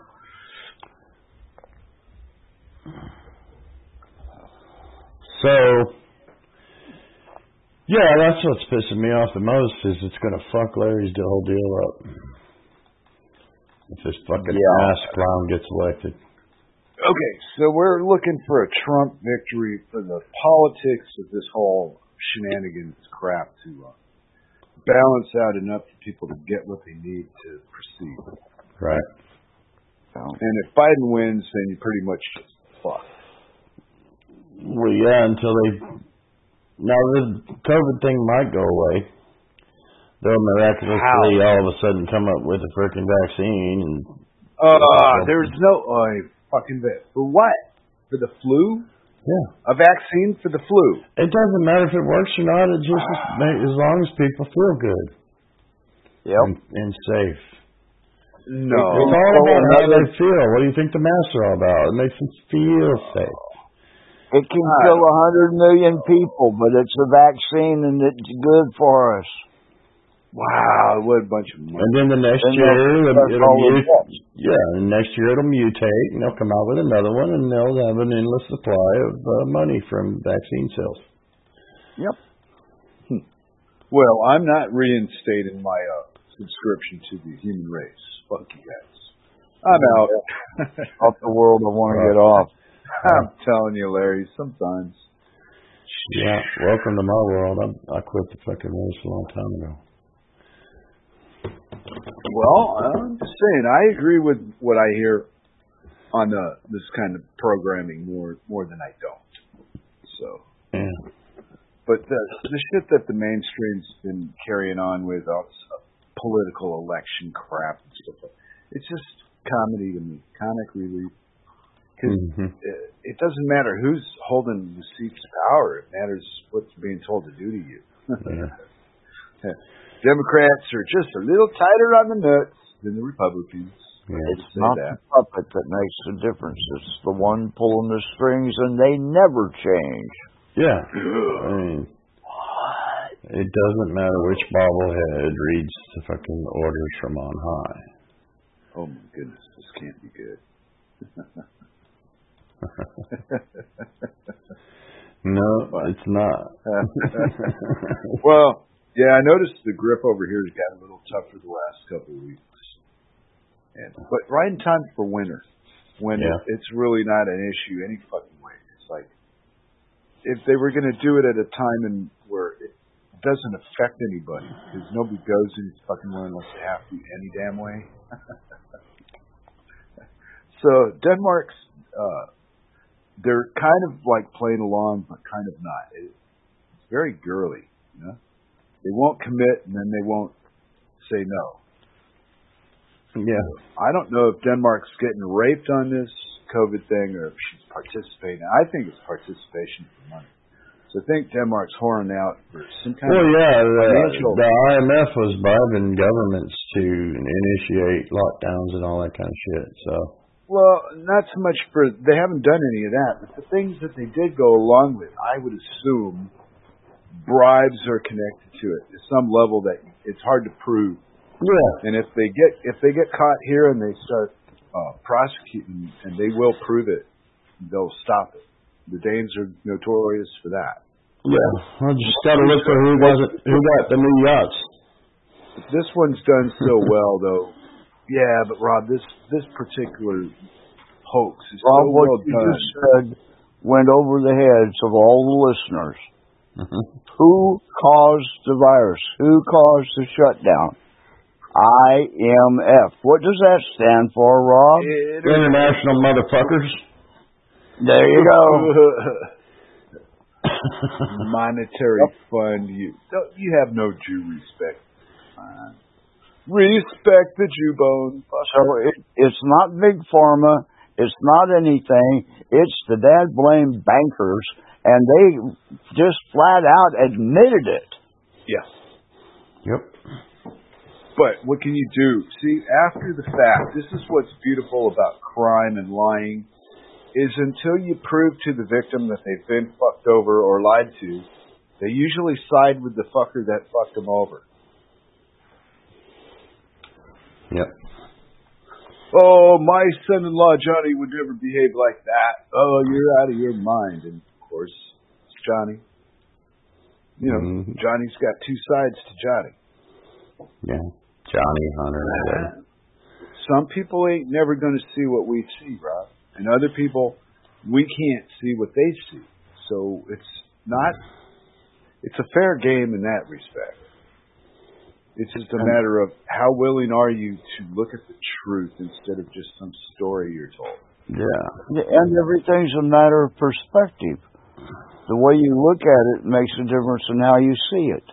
So, yeah, that's what's pissing me off the most is it's going to fuck Larry's whole deal up. If this fucking yeah. ass clown gets elected. Okay, so we're looking for a Trump victory for the politics of this whole shenanigans crap to uh, balance out enough for people to get what they need to proceed. Right. And if Biden wins, then you pretty much just fuck. Well, yeah, until they... Now, the COVID thing might go away. They'll miraculously How? all of a sudden come up with a freaking vaccine. And uh, there's no... Uh, fucking bit. For what? For the flu? Yeah. A vaccine for the flu? It doesn't matter if it works or not. It just as long as people feel good. Yep. And, and safe. No. It's all about how they feel. What do you think the masks are all about? It makes them feel safe. It can kill a hundred million people, but it's a vaccine and it's good for us. Wow, what a bunch of money. And then the next Then year, it'll, it'll mutate. Yeah, and next year it'll mutate, and they'll come out with another one, and they'll have an endless supply of uh, money from vaccine sales. Yep. Hmm. Well, I'm not reinstating my uh, subscription to the human race. Fuck you guys. I'm out. Off the world I want to get off. I'm telling you, Larry, sometimes. Yeah, welcome to my world. I, I quit the fucking race a long time ago. Well, I'm just saying, I agree with what I hear on the, this kind of programming more more than I don't. So, yeah. But the the shit that the mainstream's been carrying on with all this uh, political election crap and stuff, it's just comedy to me, comic relief. Because mm-hmm. it, it doesn't matter who's holding the seats of power; it matters what's being told to do to you. Yeah. Democrats are just a little tighter on the nuts than the Republicans. Yeah. It's not that. the puppet that makes the difference. It's the one pulling the strings, and they never change. Yeah. I mean, it doesn't matter which bobblehead reads the fucking orders from on high. Oh my goodness, this can't be good. No, it's not. Well, yeah, I noticed the grip over here has gotten a little tougher the last couple of weeks. And, but right in time for winter, when yeah. it, it's really not an issue any fucking way. It's like, if they were going to do it at a time in where it doesn't affect anybody, because nobody goes any fucking way unless they have to any damn way. So Denmark's, uh, they're kind of like playing along, but kind of not. It, it's very girly, you know? They won't commit, and then they won't say no. Yeah. I don't know if Denmark's getting raped on this COVID thing or if she's participating. I think it's participation for money. So I think Denmark's whoring out for some kind well, of yeah, the, financial... the I M F was bribing governments to initiate lockdowns and all that kind of shit, so... Well, not so much for... They haven't done any of that, but the things that they did go along with, I would assume... bribes are connected to it to some level that it's hard to prove. Yeah. And if they get if they get caught here and they start uh, prosecuting, and they will prove it, they'll stop it. The Danes are notorious for that. Yeah. I just got to look for who wasn't who got the new yachts. This one's done so well, though. Yeah, but Rob, this this particular hoax is Rob, so what well you done. just said went over the heads of all the listeners. Mm-hmm. Who caused the virus? Who caused the shutdown? I M F. What does that stand for, Rob? It, International motherfuckers. There you go. Monetary fund. You you have no Jew respect. Uh, respect the Jew bone. So it, it's not big pharma. It's not anything. It's the dad blame bankers, and they just flat out admitted it. Yes. Yep. But what can you do? See, after the fact, this is what's beautiful about crime and lying, is until you prove to the victim that they've been fucked over or lied to, they usually side with the fucker that fucked them over. Yep. Oh, my son-in-law Johnny would never behave like that. Oh, you're out of your mind. And, of course, it's Johnny. You know, mm-hmm. Johnny's got two sides to Johnny. Yeah, Johnny Hunter. Some people ain't never going to see what we see, Rob. And other people, we can't see what they see. So it's not, it's a fair game in that respect. It's just a matter of how willing are you to look at the truth instead of just some story you're told. Yeah. And everything's a matter of perspective. The way you look at it makes a difference in how you see it.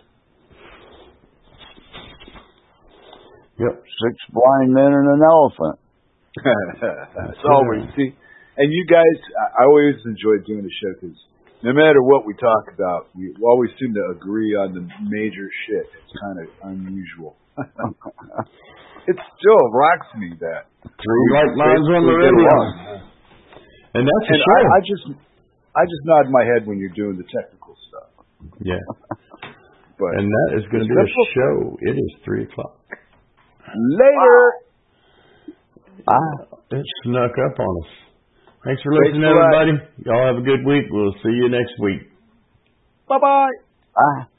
Yep. Six blind men and an elephant. That's always, see, and you guys, I always enjoy doing the show because no matter what we talk about, we always seem to agree on the major shit. It's kind of unusual. It still rocks me that three like minds on the radio, and that's a and show. I, I just, I just nod my head when you're doing the technical stuff. Yeah, but and that is going to be a show. It is three o'clock. Later. Wow. Ah, it snuck up on us. Thanks for listening, everybody. Y'all have a good week. We'll see you next week. Bye-bye. Bye.